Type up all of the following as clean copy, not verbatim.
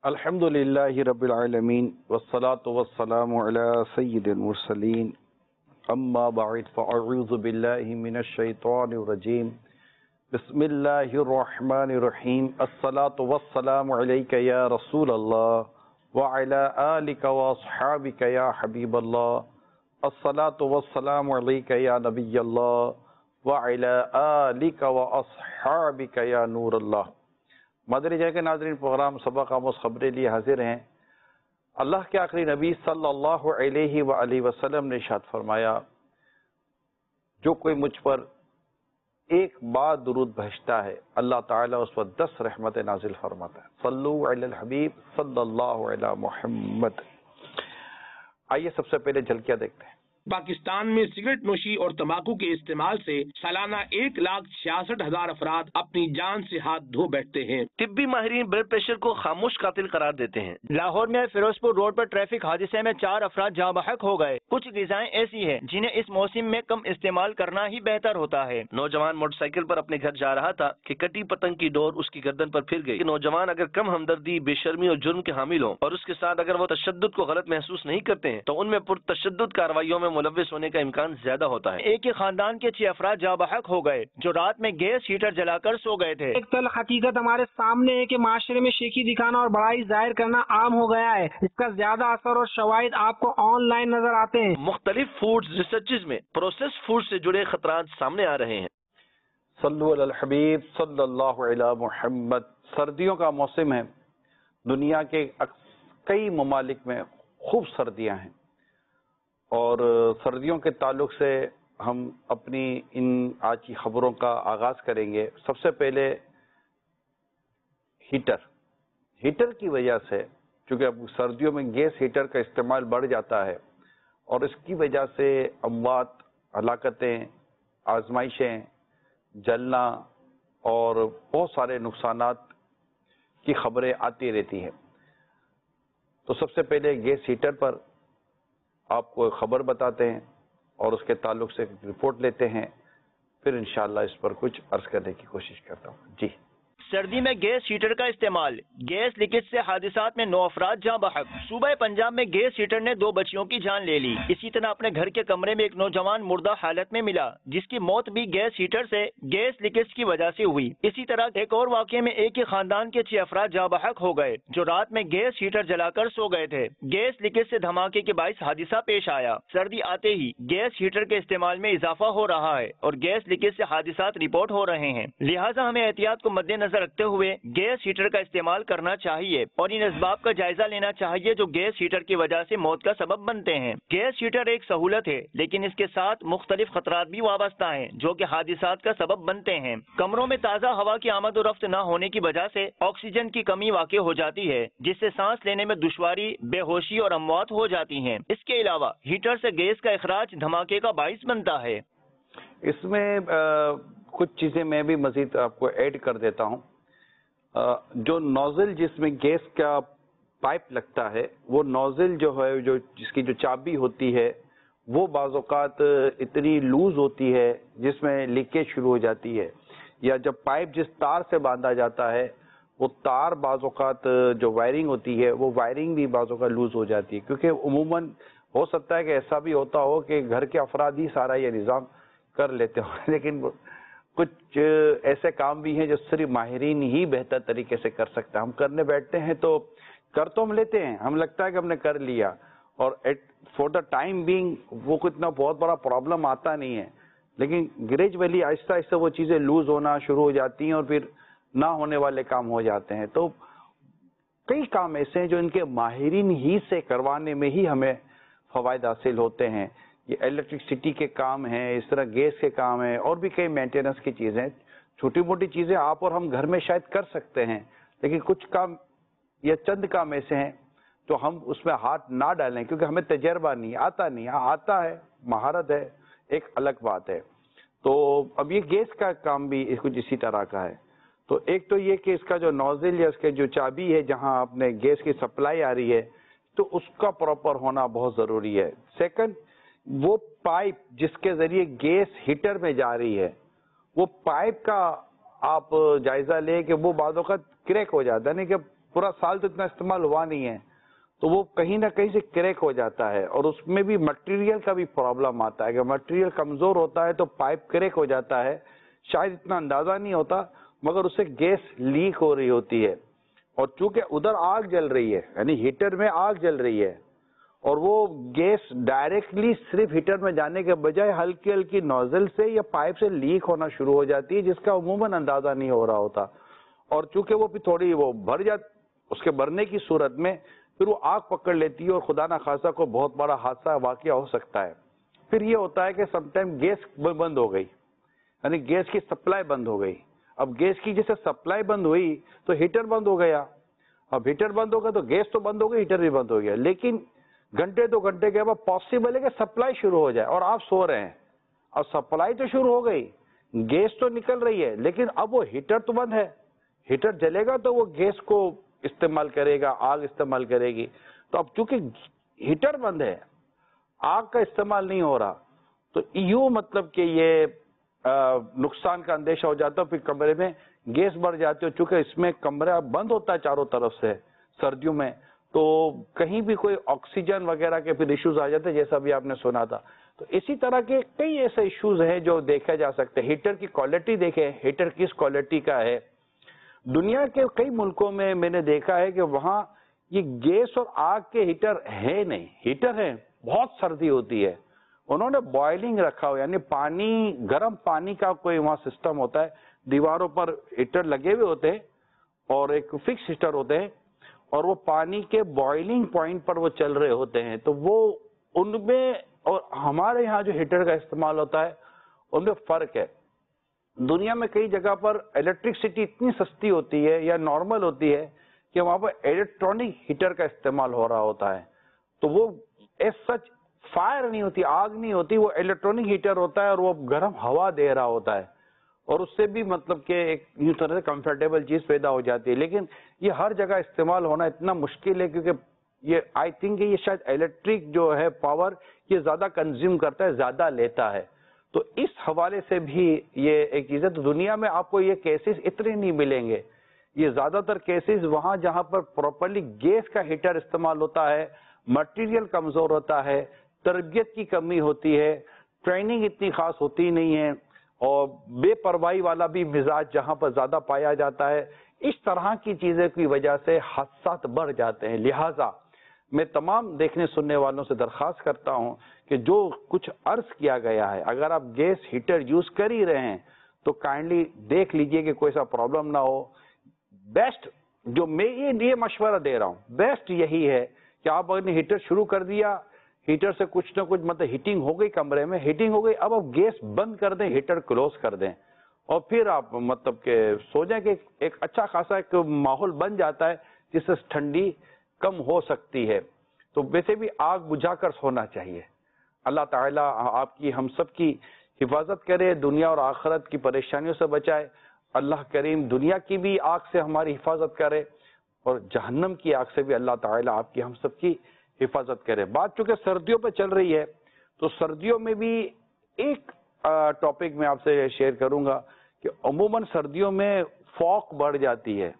الحمدللہ رب العالمین والصلاة والسلام علی سید المرسلین اما بعد فاعوذ باللہ من الشیطان الرجیم بسم اللہ الرحمن الرحیم الصلاة والسلام علیک یا رسول اللہ وعلی آلک واصحابک یا حبیب اللہ الصلاة والسلام علیک یا نبی اللہ وعلی آلک واصحابک یا نور اللہ۔ مادری جے کے ناظرین، پروگرام سبق آموز خبریں لیے حاضر ہیں۔ اللہ کے آخری نبی صلی اللہ علیہ وآلہ وسلم نے ارشاد فرمایا، جو کوئی مجھ پر ایک بار درود بھیجتا ہے اللہ تعالیٰ اس پر 10 رحمت نازل فرماتا ہے۔ صلو علی الحبیب صلی اللہ علی محمد۔ آئیے سب سے پہلے جھلکیاں دیکھتے ہیں۔ پاکستان میں سگریٹ نوشی اور تمباکو کے استعمال سے سالانہ 1,66,000 افراد اپنی جان سے ہاتھ دھو بیٹھتے ہیں۔ طبی ماہرین بلڈ پریشر کو خاموش قاتل قرار دیتے ہیں۔ لاہور میں فیروز پور روڈ پر ٹریفک حادثے میں 4 افراد جاں بحق ہو گئے۔ کچھ غذائیں ایسی ہیں جنہیں اس موسم میں کم استعمال کرنا ہی بہتر ہوتا ہے۔ نوجوان موٹر سائیکل پر اپنے گھر جا رہا تھا کہ کٹی پتنگ کی ڈور اس کی گردن پر پھر گئی۔ نوجوان اگر کم ہمدردی، بے شرمی اور جرم کے حامل ہوں اور اس کے ساتھ اگر وہ تشدد کو غلط محسوس نہیں کرتے ہیں تو ان میں پرتشدد کارروائیوں میں ملوث ہونے کا امکان زیادہ ہوتا ہے۔ ایک ہی خاندان کے 6 افراد جاں بحق ہو گئے جو رات میں گیس ہیٹر جلا کر سو گئے تھے۔ ایک تلخ حقیقت ہمارے سامنے ہے کہ معاشرے میں شیخی دکھانا اور بڑائی ظاہر کرنا عام ہو گیا ہے۔ اس کا زیادہ اثر اور شواہد آپ کو آن لائن نظر آتے ہیں۔ مختلف فوڈ ریسرچز میں پروسیس فوڈ سے جڑے خطرات سامنے آ رہے ہیں۔ صلو علی الحبیب صلی اللہ علی محمد۔ سردیوں کا موسم ہے، دنیا کے کئی ممالک میں خوب سردیاں ہیں، اور سردیوں کے تعلق سے ہم اپنی ان آج کی خبروں کا آغاز کریں گے۔ سب سے پہلے ہیٹر کی وجہ سے، چونکہ اب سردیوں میں گیس ہیٹر کا استعمال بڑھ جاتا ہے اور اس کی وجہ سے اموات، ہلاکتیں، آزمائشیں، جلنا اور بہت سارے نقصانات کی خبریں آتی رہتی ہیں۔ تو سب سے پہلے گیس ہیٹر پر آپ کو خبر بتاتے ہیں اور اس کے تعلق سے رپورٹ لیتے ہیں، پھر انشاءاللہ اس پر کچھ عرض کرنے کی کوشش کرتا ہوں۔ جی، سردی میں گیس ہیٹر کا استعمال، گیس لیکیج سے حادثات میں 9 افراد جاں بحق۔ صوبہ پنجاب میں گیس ہیٹر نے 2 بچیوں کی جان لے لی۔ اسی طرح اپنے گھر کے کمرے میں ایک نوجوان مردہ حالت میں ملا جس کی موت بھی گیس ہیٹر سے گیس لیکیج کی وجہ سے ہوئی۔ اسی طرح ایک اور واقعے میں ایک ہی خاندان کے 6 افراد جاں بحق ہو گئے جو رات میں گیس ہیٹر جلا کر سو گئے تھے۔ گیس لیکیج سے دھماکے کے باعث حادثہ پیش آیا۔ سردی آتے ہی گیس ہیٹر کے استعمال میں اضافہ ہو رہا ہے اور گیس لیکیج سے حادثات رپورٹ ہو رہے ہیں، لہٰذا ہمیں احتیاط کو مد نظر رکھتے ہوئے گیس ہیٹر کا استعمال کرنا چاہیے اور ان اسباب کا جائزہ لینا چاہیے جو گیس ہیٹر کی وجہ سے موت کا سبب بنتے ہیں۔ گیس ہیٹر ایک سہولت ہے لیکن اس کے ساتھ مختلف خطرات بھی وابستہ ہیں جو کہ حادثات کا سبب بنتے ہیں۔ کمروں میں تازہ ہوا کی آمد و رفت نہ ہونے کی وجہ سے آکسیجن کی کمی واقع ہو جاتی ہے جس سے سانس لینے میں دشواری، بے ہوشی اور اموات ہو جاتی ہیں۔ اس کے علاوہ ہیٹر سے گیس کا اخراج دھماکے کا باعث بنتا ہے۔ اس میں کچھ چیزیں میں بھی مزید آپ کو ایڈ کر دیتا ہوں۔ جو نوزل جس میں گیس کا پائپ لگتا ہے، وہ نوزل جو ہے، جس کی جو چابی ہوتی ہے، وہ بعض اوقات اتنی لوز ہوتی ہے جس میں لیکیج شروع ہو جاتی ہے، یا جب پائپ جس تار سے باندھا جاتا ہے وہ تار بعض اوقات جو وائرنگ ہوتی ہے وہ وائرنگ بھی بعض اوقات لوز ہو جاتی ہے، کیونکہ عموماً ہو سکتا ہے کہ ایسا بھی ہوتا ہو کہ گھر کے افراد ہی سارا یہ نظام کر لیتے ہوں، لیکن کچھ ایسے کام بھی ہیں جو صرف ماہرین ہی بہتر طریقے سے کر سکتے ہیں۔ ہم کرنے بیٹھتے ہیں تو ہم لیتے ہیں، ہم لگتا ہے کہ ہم نے کر لیا، اور فور دا ٹائم بینگ وہ اتنا بہت بڑا پرابلم آتا نہیں ہے، لیکن گریجولی آہستہ آہستہ وہ چیزیں لوز ہونا شروع ہو جاتی ہیں اور پھر نہ ہونے والے کام ہو جاتے ہیں۔ تو کئی کام ایسے ہیں جو ان کے ماہرین ہی سے کروانے میں ہی ہمیں فوائد حاصل ہوتے ہیں۔ یہ الیکٹرکسٹی کے کام ہیں، اس طرح گیس کے کام ہیں، اور بھی کئی مینٹیننس کی چیزیں، چھوٹی موٹی چیزیں آپ اور ہم گھر میں شاید کر سکتے ہیں، لیکن کچھ کام یا چند کام ایسے ہیں تو ہم اس میں ہاتھ نہ ڈالیں کیونکہ ہمیں تجربہ نہیں آتا ہے، مہارت ہے، ایک الگ بات ہے۔ تو اب یہ گیس کا کام بھی کچھ اسی طرح کا ہے۔ تو ایک تو یہ کہ اس کا جو نوزل یا اس کے جو چابی ہے جہاں آپ نے گیس کی سپلائی آ رہی ہے تو اس کا پراپر ہونا بہت ضروری ہے۔ سیکنڈ، وہ پائپ جس کے ذریعے گیس ہیٹر میں جا رہی ہے، وہ پائپ کا آپ جائزہ لیں کہ وہ بعض اوقات کریک ہو جاتا ہے، نہیں کہ पूरा साल तो इतना इस्तेमाल हुआ नहीं है, तो वो कहीं ना कहीं से क्रैक हो जाता है और उसमें भी मटेरियल का भी प्रॉब्लम आता है। अगर मटेरियल कमजोर होता है तो पाइप क्रैक हो जाता है, शायद इतना अंदाजा नहीं होता, मगर उससे गैस लीक हो रही होती है। और चूंकि उधर आग जल रही है, यानी हीटर में आग जल रही है, और वो गैस डायरेक्टली सिर्फ हीटर में जाने के बजाय हल्की हल्की नोजल से या पाइप से लीक होना शुरू हो जाती है, जिसका उमूमन अंदाजा नहीं हो रहा होता। और चूंकि वो भी थोड़ी वो भर उसके भरने की सूरत में फिर वो आग पकड़ लेती है और खुदा ना खासा को बहुत बड़ा हादसा वाकया हो सकता है। फिर ये होता है कि समटाइम गैस बंद हो गई, यानी गैस की सप्लाई बंद हो गई। अब गैस की जैसे सप्लाई बंद हुई तो हीटर बंद हो गया। अब हीटर बंद हो गया तो गैस तो बंद हो गई, हीटर भी बंद हो गया। लेकिन घंटे 2 घंटे के बाद पॉसिबल है कि सप्लाई शुरू हो जाए और आप सो रहे हैं, और सप्लाई तो शुरू हो गई, गैस तो निकल रही है, लेकिन अब वो हीटर तो बंद है। हीटर जलेगा तो वो गैस को इस्तेमाल करेगा, आग इस्तेमाल करेगी। तो अब चूंकि हीटर बंद है, आग का इस्तेमाल नहीं हो रहा, तो यूं मतलब कि ये नुकसान का अंदेशा हो जाता है। फिर कमरे में गैस बढ़ जाती है, चूंकि इसमें कमरा बंद होता है चारों तरफ से सर्दियों में, तो कहीं भी कोई ऑक्सीजन वगैरह के फिर इश्यूज आ जाते हैं, जैसा भी आपने सुना था। तो इसी तरह के कई ऐसे इश्यूज हैं जो देखे जा सकते हैं। हीटर की क्वालिटी देखें, हीटर किस क्वालिटी का है। दुनिया के कई मुल्कों में मैंने देखा है कि वहां ये गैस और आग के हीटर है नहीं, हीटर है, बहुत सर्दी होती है, उन्होंने बॉइलिंग रखा हो, यानी पानी, गर्म पानी का कोई वहां सिस्टम होता है, दीवारों पर हीटर लगे हुए होते हैं और एक फिक्स हीटर होते हैं, और वो पानी के बॉइलिंग पॉइंट पर वो चल रहे होते हैं। तो वो उनमें और हमारे यहाँ जो हीटर का इस्तेमाल होता है उनमें फर्क है। दुनिया में कई जगह पर इलेक्ट्रिसिटी इतनी सस्ती होती है या नॉर्मल होती है कि वहां पर इलेक्ट्रॉनिक हीटर का इस्तेमाल हो रहा होता है, तो वो एज सच फायर नहीं होती, आग नहीं होती, वो इलेक्ट्रॉनिक हीटर होता है और वो गर्म हवा दे रहा होता है, और उससे भी मतलब कि एक यूं तरह से कंफर्टेबल चीज पैदा हो जाती है। लेकिन ये हर जगह इस्तेमाल होना इतना मुश्किल है, क्योंकि ये आई थिंक ये शायद इलेक्ट्रिक जो है पावर ये ज्यादा कंज्यूम करता है, ज्यादा लेता है। तो इस हवाले से भी ये एक चीज है। तो दुनिया में आपको ये केसेस इतने नहीं मिलेंगे, ये ज्यादातर केसेस वहां जहां पर प्रॉपर्ली गैस का हीटर इस्तेमाल होता है, मटेरियल कमजोर होता है, तरबियत की कमी होती है, ट्रेनिंग इतनी खास होती नहीं है, और बेपरवाही वाला भी मिजाज जहां पर ज्यादा पाया जाता है, इस तरह की चीजें की वजह से हादसात बढ़ जाते हैं। लिहाजा मैं तमाम देखने सुनने वालों से दरख्वास्त करता हूं कि जो कुछ अर्ज किया गया है, अगर आप गैस हीटर यूज कर ही रहे हैं तो काइंडली देख लीजिए कि कोई सा प्रॉब्लम ना हो। बेस्ट जो मैं ये मशवरा दे रहा हूं, बेस्ट यही है कि आप अगर हीटर शुरू कर दिया, हीटर से कुछ ना कुछ मतलब हीटिंग हो गई, कमरे में हीटिंग हो गई, अब आप गैस बंद कर दें, हीटर क्लोज कर दें, और फिर आप मतलब के सो जाए कि एक अच्छा खासा एक माहौल बन जाता है जिससे ठंडी कम हो सकती है। तो वैसे भी आग बुझाकर सोना चाहिए। अल्लाह ताला आपकी हम सब की हिफाजत करे, दुनिया और आखिरत की परेशानियों से बचाए। अल्लाह करीम दुनिया की भी आग से हमारी हिफाजत करे और जहन्नम की आग से भी अल्लाह ताला आपकी हम सब की हिफाजत करे। बात चूंकि सर्दियों पे चल रही है, तो सर्दियों में भी एक टॉपिक मैं आपसे शेयर करूंगा कि अमूमन सर्दियों में फॉग बढ़ जाती है,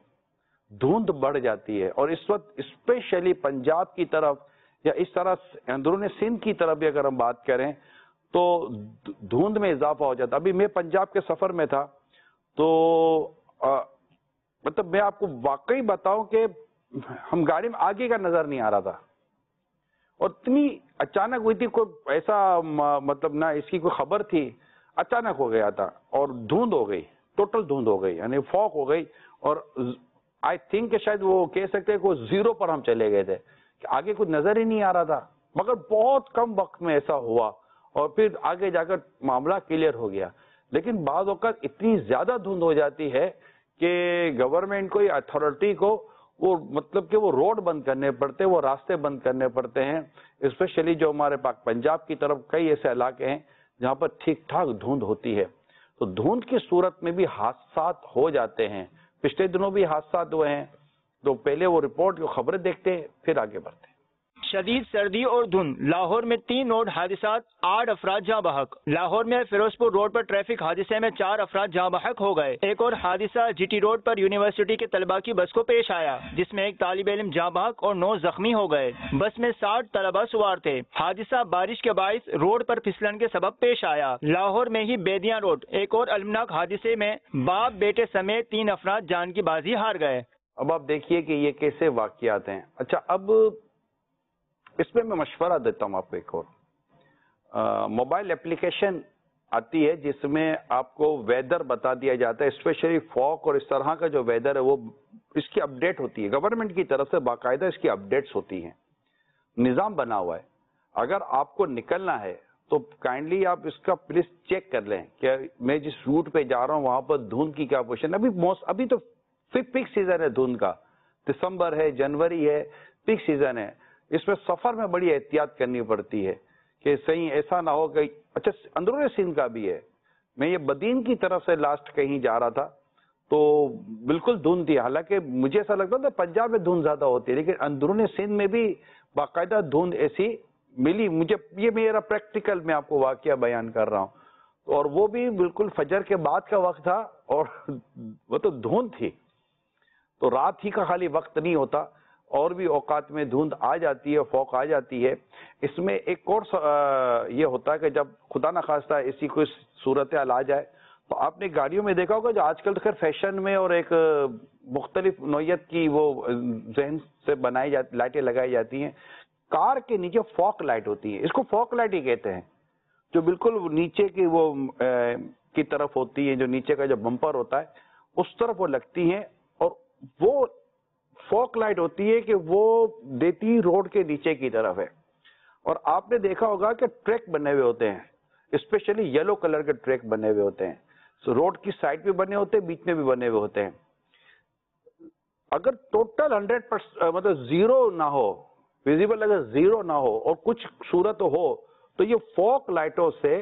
धुंध बढ़ जाती है, और इस वक्त स्पेशली पंजाब की तरफ या इस तरह अंदरूनी सिंध की तरफ भी अगर हम बात करें तो धुंध में इजाफा हो जाता। अभी मैं पंजाब के सफर में था, तो मतलब मैं आपको वाकई बताऊं कि हम गाड़ी में आगे का नजर नहीं आ रहा था, और इतनी अचानक हुई थी, कोई ऐसा मतलब ना इसकी कोई खबर थी, अचानक हो गया था और धुंध हो गई, टोटल धुंध हो गई, यानी फॉग हो गई। और आई थिंक शायद वो कह सकते हैं कि जीरो पर हम चले गए थे कि आगे कुछ नजर ही नहीं आ रहा था, मगर बहुत कम वक्त में ऐसा हुआ और फिर आगे जाकर मामला क्लियर हो गया। लेकिन बाज़ औक़ात इतनी ज्यादा धुंध हो जाती है कि गवर्नमेंट को या अथॉरिटी को वो मतलब कि वो रोड बंद करने पड़ते हैं, वो रास्ते बंद करने पड़ते हैं। स्पेशली जो हमारे पास पंजाब की तरफ कई ऐसे इलाके हैं जहां पर ठीक ठाक धुंध होती है, तो धुंध की सूरत में भी हादसा हो जाते हैं। पिछले दिनों भी हादसा हुए हैं, तो पहले वो रिपोर्ट की खबरें देखते हैं फिर आगे बढ़ते हैं। شدید سردی اور دھند، لاہور میں 3 روڈ حادثات، 8 افراد جاں بحق۔ لاہور میں فیروزپور روڈ پر ٹریفک حادثے میں 4 افراد جاں بحق ہو گئے۔ ایک اور حادثہ جی ٹی روڈ پر یونیورسٹی کے طلباء کی بس کو پیش آیا، جس میں ایک طالب علم جاں بحق اور 9 زخمی ہو گئے۔ بس میں 60 طلباء سوار تھے۔ حادثہ بارش کے باعث روڈ پر پھسلن کے سبب پیش آیا۔ لاہور میں ہی بیدیاں روڈ ایک اور المناک حادثے میں باپ بیٹے سمیت 3 افراد جان کی بازی ہار گئے۔ اب آپ دیکھیے کہ یہ کیسے واقعات ہیں۔ اچھا، اب اس میں مشورہ دیتا ہوں آپ کو ایک اور۔ موبائل اپلیکیشن آتی ہے جس میں آپ کو ویدر بتا دیا جاتا ہے، اسپیشلی فاگ اور اس طرح کا جو ویدر ہے وہ اس کی اپڈیٹ ہوتی ہے، گورنمنٹ کی طرف سے باقاعدہ اس کی اپڈیٹس ہوتی ہیں، نظام بنا ہوا ہے۔ اگر آپ کو نکلنا ہے تو کائنڈلی آپ اس کا پلیز چیک کر لیں کہ میں جس روٹ پہ جا رہا ہوں وہاں پر دھند کی کیا پوزیشن۔ ابھی تو پیک سیزن ہے دھند کا، دسمبر ہے، جنوری ہے، پیک سیزن ہے۔ اس میں سفر میں بڑی احتیاط کرنی پڑتی ہے کہ صحیح ایسا نہ ہو کہ اچھا اندرون سندھ کا بھی ہے۔ میں یہ بدین کی طرف سے لاسٹ کہیں جا رہا تھا تو بالکل دھند تھی، حالانکہ مجھے ایسا لگتا تھا پنجاب میں دھند زیادہ ہوتی ہے، لیکن اندرون سندھ میں بھی باقاعدہ دھند ایسی ملی مجھے۔ یہ میرا پریکٹیکل میں آپ کو واقعہ بیان کر رہا ہوں، اور وہ بھی بالکل فجر کے بعد کا وقت تھا اور وہ تو دھند تھی۔ تو رات ہی کا خالی وقت نہیں ہوتا، اور بھی اوقات میں دھند آ جاتی ہے، فوق آ جاتی ہے۔ اس میں ایک اور یہ ہوتا ہے کہ جب خدا نخواستہ ایسی کوئی صورتحال آ جائے تو آپ نے گاڑیوں میں دیکھا ہوگا جو آج کل خیر فیشن میں اور ایک مختلف نوعیت کی وہ ذہن سے بنائی جاتی لائٹیں لگائی جاتی ہیں، کار کے نیچے فوک لائٹ ہوتی ہے، اس کو فوک لائٹ ہی کہتے ہیں، جو بالکل نیچے کی وہ کی طرف ہوتی ہے، جو نیچے کا جو بمپر ہوتا ہے اس طرف وہ لگتی ہیں، اور وہ فوک لائٹ ہوتی ہے کہ وہ دیتی روڈ کے نیچے کی طرف ہے۔ اور آپ نے دیکھا ہوگا کہ ٹریک بنے ہوئے ہوتے ہیں، اسپیشلی یلو کلر کے ٹریک بنے ہوئے ہوتے ہیں، روڈ کی سائڈ پہ بنے ہوتے ہیں، بیچ میں بھی بنے ہوئے ہوتے ہیں۔ اگر ٹوٹل 100% مطلب زیرو نہ ہو، ویزیبل اگر زیرو نہ ہو اور کچھ صورت ہو تو یہ فوک لائٹوں سے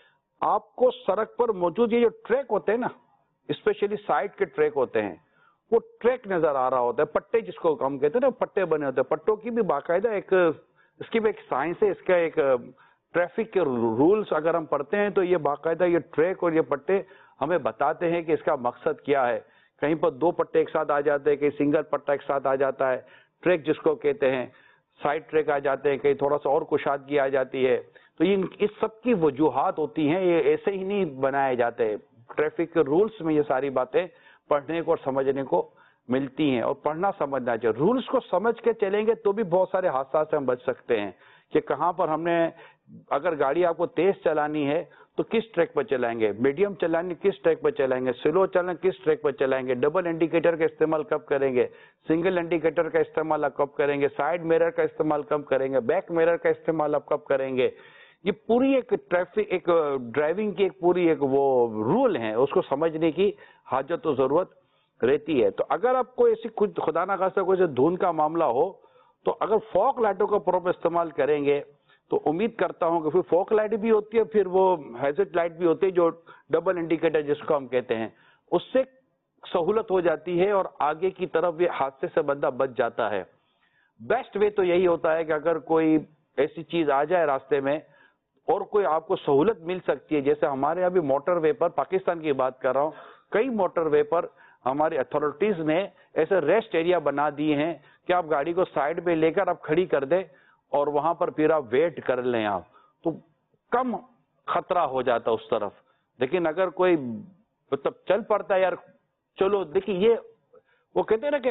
آپ کو سڑک پر موجود یہ جو ٹریک ہوتے ہیں نا، اسپیشلی سائڈ کے ٹریک ہوتے ہیں، وہ ٹریک نظر آ رہا ہوتا ہے، پٹے جس کو ہم کہتے ہیں نا، پٹے بنے ہوتے ہیں۔ پٹوں کی بھی باقاعدہ ایک اس کی بھی ایک سائنس ہے، اس کا ایک ٹریفک کے رولز اگر ہم پڑھتے ہیں تو یہ باقاعدہ یہ ٹریک اور یہ پٹے ہمیں بتاتے ہیں کہ اس کا مقصد کیا ہے۔ کہیں پر 2 پٹے ایک ساتھ آ جاتے ہیں، کہیں سنگل پٹا ایک ساتھ آ جاتا ہے، ٹریک جس کو کہتے ہیں، سائڈ ٹریک آ جاتے ہیں، کہیں تھوڑا سا اور کشادگی آ جاتی ہے۔ تو اس سب کی وجوہات ہوتی ہیں، یہ ایسے ہی نہیں بنائے جاتے۔ ٹریفک کے رولز میں یہ ساری باتیں پڑھنے کو اور سمجھنے کو ملتی ہیں، اور پڑھنا سمجھنا چاہیے۔ رولز کو سمجھ کے چلیں گے تو بھی بہت سارے حادثات سے ہم بچ سکتے ہیں، کہ کہاں پر ہم نے اگر گاڑی آپ کو تیز چلانی ہے تو کس ٹریک پر چلائیں گے، میڈیم چلانی کس ٹریک پر چلائیں گے، سلو چلنا کس ٹریک پر چلائیں گے، ڈبل انڈیکیٹر کا استعمال کب کریں گے، سنگل انڈیکیٹر کا استعمال آپ کب کریں گے، سائیڈ میرر کا استعمال کب کریں گے، بیک میرر کا استعمال آپ کب کریں گے۔ یہ پوری ایک ٹریفک ایک ڈرائیونگ کی ایک پوری ایک وہ رول ہیں، اس کو سمجھنے کی حاجت و ضرورت رہتی ہے۔ تو اگر آپ کو ایسی کچھ خدا نہ خواستہ کوئی سے دھند کا معاملہ ہو تو اگر فوک لائٹوں کا پراپر استعمال کریں گے تو امید کرتا ہوں کہ پھر فوک لائٹ بھی ہوتی ہے، پھر وہ ہیزٹ لائٹ بھی ہوتی ہے جو ڈبل انڈیکیٹر جس کو ہم کہتے ہیں، اس سے سہولت ہو جاتی ہے اور آگے کی طرف یہ حادثے سے بندہ بچ جاتا ہے۔ بیسٹ وے تو یہی ہوتا ہے کہ اگر کوئی ایسی چیز آ جائے راستے میں اور کوئی آپ کو سہولت مل سکتی ہے، جیسے ہمارے یہاں بھی موٹر وے پر، پاکستان کی بات کر رہا ہوں، کئی موٹر وے پر ہماری اتھارٹیز نے ایسے ریسٹ ایریا بنا دیے ہیں کہ آپ گاڑی کو سائڈ پہ لے کر آپ کھڑی کر دیں اور وہاں پر پھر آپ ویٹ کر لیں، آپ تو کم خطرہ ہو جاتا اس طرف۔ لیکن اگر کوئی مطلب چل پڑتا ہے یار چلو، دیکھیے یہ وہ کہتے ہیں نا کہ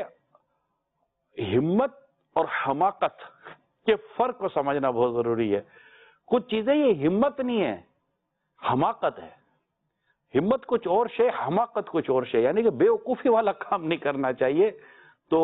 ہمت اور حماقت کے فرق کو سمجھنا بہت ضروری ہے۔ کچھ چیزیں یہ ہمت نہیں ہے، حماقت ہے۔ ہمت کچھ اور شے، حماقت کچھ اور شے، یعنی کہ بے وقوفی والا کام نہیں کرنا چاہیے۔ تو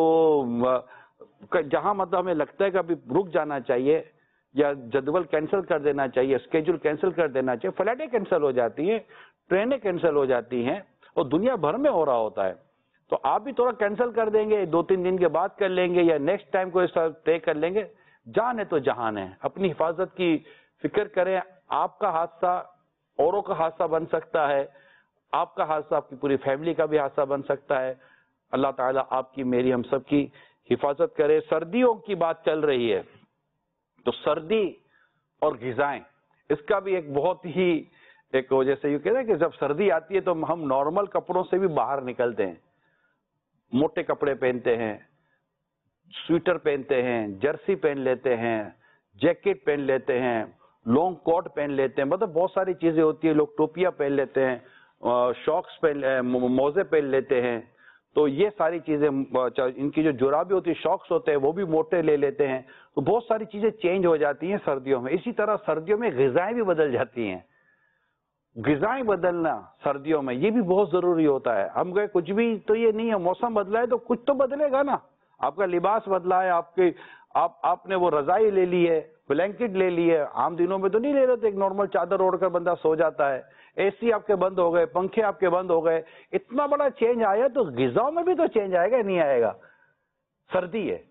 جہاں مطلب ہمیں لگتا ہے کہ ابھی رک جانا چاہیے یا جدول کینسل کر دینا چاہیے، اسکیجول کینسل کر دینا چاہیے، فلائٹیں کینسل ہو جاتی ہیں، ٹرینیں کینسل ہو جاتی ہیں اور دنیا بھر میں ہو رہا ہوتا ہے، تو آپ بھی تھوڑا کینسل کر دیں گے، 2-3 دن کے بعد کر لیں گے یا نیکسٹ ٹائم کو اس طرح طے کر لیں گے۔ جان ہے تو جہان ہے، اپنی حفاظت کی فکر کریں۔ آپ کا حادثہ اوروں کا حادثہ بن سکتا ہے، آپ کا حادثہ آپ کی پوری فیملی کا بھی حادثہ بن سکتا ہے۔ اللہ تعالیٰ آپ کی، میری، ہم سب کی حفاظت کرے۔ سردیوں کی بات چل رہی ہے تو سردی اور غذائیں اس کا بھی ایک بہت ہی ایک وجہ سے یہ کہتے ہیں کہ جب سردی آتی ہے تو ہم نارمل کپڑوں سے بھی باہر نکلتے ہیں، موٹے کپڑے پہنتے ہیں، سویٹر پہنتے ہیں، جرسی پہن لیتے ہیں، جیکٹ پہن لیتے ہیں، لانگ کوٹ پہن لیتے ہیں، مطلب بہت ساری چیزیں ہوتی ہیں، لوگ ٹوپیاں پہن لیتے ہیں، شاکس موزے پہن لیتے ہیں. تو یہ ساری چیزیں، ان کی جو جرابیں ہوتی ہیں، شاکس ہوتے ہیں، وہ بھی موٹے لے لیتے ہیں. تو بہت ساری چیزیں چینج ہو جاتی ہیں سردیوں میں. اسی طرح سردیوں میں غذائیں بھی بدل جاتی ہیں. غذائیں بدلنا سردیوں میں یہ بھی بہت ضروری ہوتا ہے. ہم گئے کچھ بھی تو یہ نہیں ہے، موسم بدلا ہے تو کچھ تو بدلے گا نا. آپ کا لباس بدلا ہے، آپ نے وہ رضائی لے لی ہے، بلینکٹ لے لی ہے. عام دنوں میں تو نہیں لے رہے، ایک نارمل چادر اوڑھ کر بندہ سو جاتا ہے. اے سی آپ کے بند ہو گئے، پنکھے آپ کے بند ہو گئے. اتنا بڑا چینج آیا تو غذاؤں میں بھی تو چینج آئے گا، نہیں آئے گا؟ سردی ہے،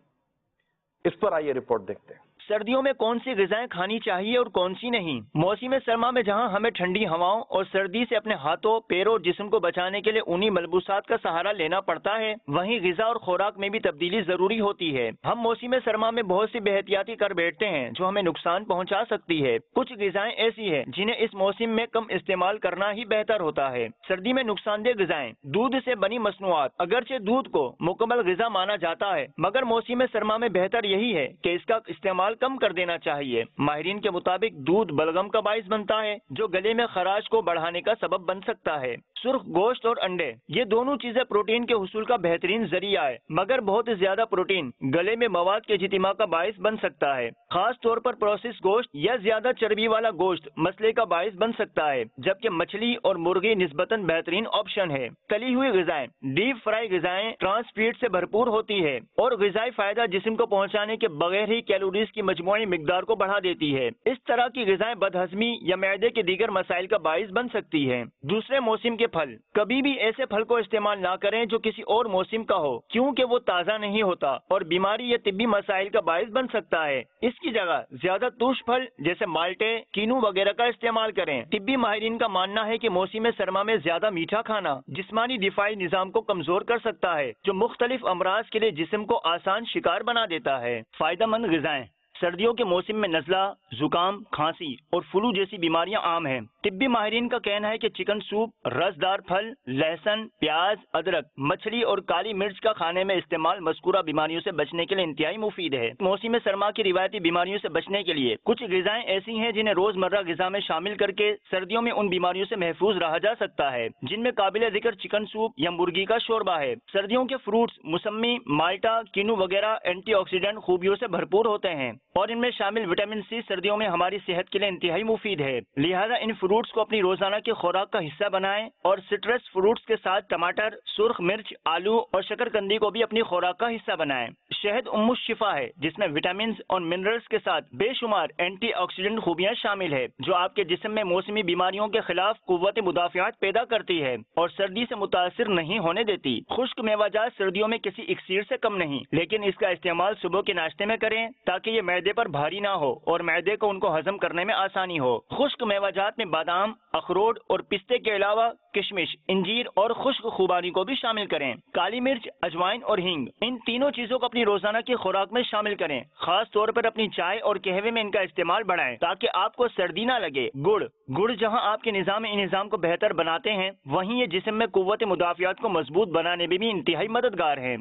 اس پر آئیے رپورٹ دیکھتے ہیں. سردیوں میں کون سی غذائیں کھانی چاہیے اور کون سی نہیں؟ موسم سرما میں جہاں ہمیں ٹھنڈی ہواؤں اور سردی سے اپنے ہاتھوں، پیروں اور جسم کو بچانے کے لیے اونی ملبوسات کا سہارا لینا پڑتا ہے، وہیں غذا اور خوراک میں بھی تبدیلی ضروری ہوتی ہے. ہم موسم سرما میں بہت سی بے احتیاطی کر بیٹھتے ہیں جو ہمیں نقصان پہنچا سکتی ہے. کچھ غذائیں ایسی ہیں جنہیں اس موسم میں کم استعمال کرنا ہی بہتر ہوتا ہے. سردی میں نقصان دہ غذائیں: دودھ سے بنی مصنوعات. اگرچہ دودھ کو مکمل غذا مانا جاتا ہے، مگر موسم سرما میں بہتر یہی ہے کہ اس کا استعمال کم کر دینا چاہیے. ماہرین کے مطابق دودھ بلغم کا باعث بنتا ہے جو گلے میں خراش کو بڑھانے کا سبب بن سکتا ہے. سرخ گوشت اور انڈے، یہ دونوں چیزیں پروٹین کے حصول کا بہترین ذریعہ ہے، مگر بہت زیادہ پروٹین گلے میں مواد کے اجتماع کا باعث بن سکتا ہے. خاص طور پر پروسیس گوشت یا زیادہ چربی والا گوشت مسئلے کا باعث بن سکتا ہے، جبکہ مچھلی اور مرغی نسبتاً بہترین آپشن ہے. تلی ہوئی غذائیں، ڈیپ فرائی غذائیں ٹرانس فیٹ سے بھرپور ہوتی ہے اور غذائی فائدہ جسم کو پہنچانے کے بغیر ہی کیلوریز کی مجموعی مقدار کو بڑھا دیتی ہے. اس طرح کی غذائیں بدہضمی یا معدے کے دیگر مسائل کا باعث بن سکتی ہیں. دوسرے موسم کے پھل، کبھی بھی ایسے پھل کو استعمال نہ کریں جو کسی اور موسم کا ہو، کیونکہ وہ تازہ نہیں ہوتا اور بیماری یا طبی مسائل کا باعث بن سکتا ہے. اس کی جگہ زیادہ ترش پھل جیسے مالٹے، کینو وغیرہ کا استعمال کریں. طبی ماہرین کا ماننا ہے کہ موسم سرما میں زیادہ میٹھا کھانا جسمانی دفاعی نظام کو کمزور کر سکتا ہے، جو مختلف امراض کے لیے جسم کو آسان شکار بنا دیتا ہے. فائدہ مند غذائیں: سردیوں کے موسم میں نزلہ، زکام، کھانسی اور فلو جیسی بیماریاں عام ہیں. طبی ماہرین کا کہنا ہے کہ چکن سوپ، رسدار پھل، لہسن، پیاز، ادرک، مچھلی اور کالی مرچ کا کھانے میں استعمال مذکورہ بیماریوں سے بچنے کے لیے انتہائی مفید ہے. موسم سرما کی روایتی بیماریوں سے بچنے کے لیے کچھ غذائیں ایسی ہیں جنہیں روزمرہ غذا میں شامل کر کے سردیوں میں ان بیماریوں سے محفوظ رہا جا سکتا ہے، جن میں قابل ذکر چکن سوپ یا مرغی کا شوربہ ہے. سردیوں کے فروٹس، موسمی، مالٹا، کینو وغیرہ اینٹی آکسیڈنٹ خوبیوں سے بھرپور ہوتے ہیں اور ان میں شامل وٹامن سی سردیوں میں ہماری صحت کے لیے انتہائی مفید ہے. لہذا ان فروٹس کو اپنی روزانہ کی خوراک کا حصہ بنائیں اور سٹرس فروٹس کے ساتھ ٹماٹر، سرخ مرچ، آلو اور شکرکندی کو بھی اپنی خوراک کا حصہ بنائیں. شہد ام الشفا ہے، جس میں وٹامنز اور منرلز کے ساتھ بے شمار اینٹی آکسیڈنٹ خوبیاں شامل ہے، جو آپ کے جسم میں موسمی بیماریوں کے خلاف قوت مدافعت پیدا کرتی ہے اور سردی سے متاثر نہیں ہونے دیتی. خشک میوہ جات سردیوں میں کسی اکسیر سے کم نہیں، لیکن اس کا استعمال صبح کے ناشتے میں کریں تاکہ یہ معدے پر بھاری نہ ہو اور معدے کو ان کو ہضم کرنے میں آسانی ہو. خشک میوہ جات میں بادام، اخروٹ اور پستے کے علاوہ کشمش، انجیر اور خشک خوبانی کو بھی شامل کریں. کالی مرچ، اجوائن اور ہینگ، ان تینوں چیزوں کو اپنی روزانہ کی خوراک میں شامل کریں. خاص طور پر اپنی چائے اور قہوے میں ان کا استعمال بڑھائیں تاکہ آپ کو سردی نہ لگے. گڑ جہاں آپ کے نظام کو بہتر بناتے ہیں، وہیں یہ جسم میں قوت مدافعت کو مضبوط بنانے میں بھی انتہائی مددگار ہیں.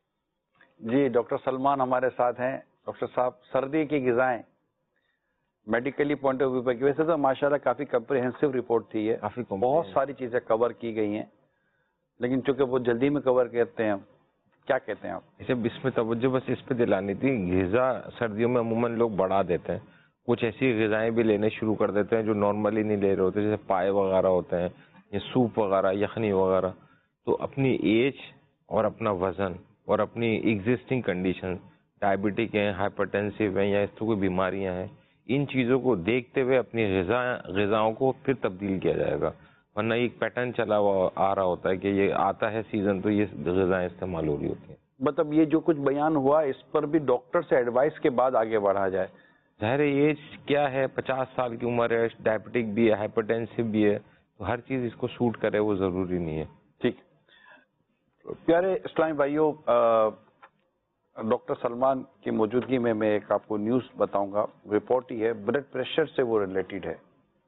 جی ڈاکٹر سلمان ہمارے ساتھ ہیں. ڈاکٹر صاحب، سردی کی غذائیں میڈیکلی پوائنٹ آف ویو پر کی ویسے تو ماشاءاللہ کافی کمپریہنسو رپورٹ تھی ہے، بہت ساری چیزیں کور کی گئی ہیں، لیکن چونکہ وہ جلدی میں کور کرتے ہیں، کیا کہتے ہیں آپ؟ اسے اس میں توجہ بس اس پہ دلانی تھی. غذا سردیوں میں عموماً لوگ بڑھا دیتے ہیں، کچھ ایسی غذائیں بھی لینے شروع کر دیتے ہیں جو نارملی نہیں لے رہے ہوتے، جیسے پائے وغیرہ ہوتے ہیں یا سوپ وغیرہ، یخنی وغیرہ. تو اپنی ایج اور اپنا وزن اور اپنی ایگزسٹنگ کنڈیشن، ڈائبٹک ہیں، ہائپرٹینسو ہیں یا اس طرح کوئی بیماریاں ہیں، ان چیزوں کو دیکھتے ہوئے اپنی غذاؤں کو پھر تبدیل کیا جائے گا. ورنہ ایک پیٹرن چلا ہوا آ رہا ہوتا ہے کہ یہ آتا ہے سیزن تو یہ غذائیں استعمال ہو رہی ہوتی ہیں. مطلب یہ جو کچھ بیان ہوا اس پر بھی ڈاکٹر سے ایڈوائس کے بعد آگے بڑھا جائے. ظاہر ایج کیا ہے، 50 سال کی عمر ہے، ڈائبٹک بھی ہے، ہائپرٹینسو بھی ہے، تو ہر چیز اس کو سوٹ کرے وہ ضروری نہیں ہے. ٹھیک. پیارے اسلامی بھائیوں، ڈاکٹر سلمان کی موجودگی میں ایک آپ کو نیوز بتاؤں گا. رپورٹ ہی ہے بلڈ پریشر سے وہ ریلیٹڈ ہے,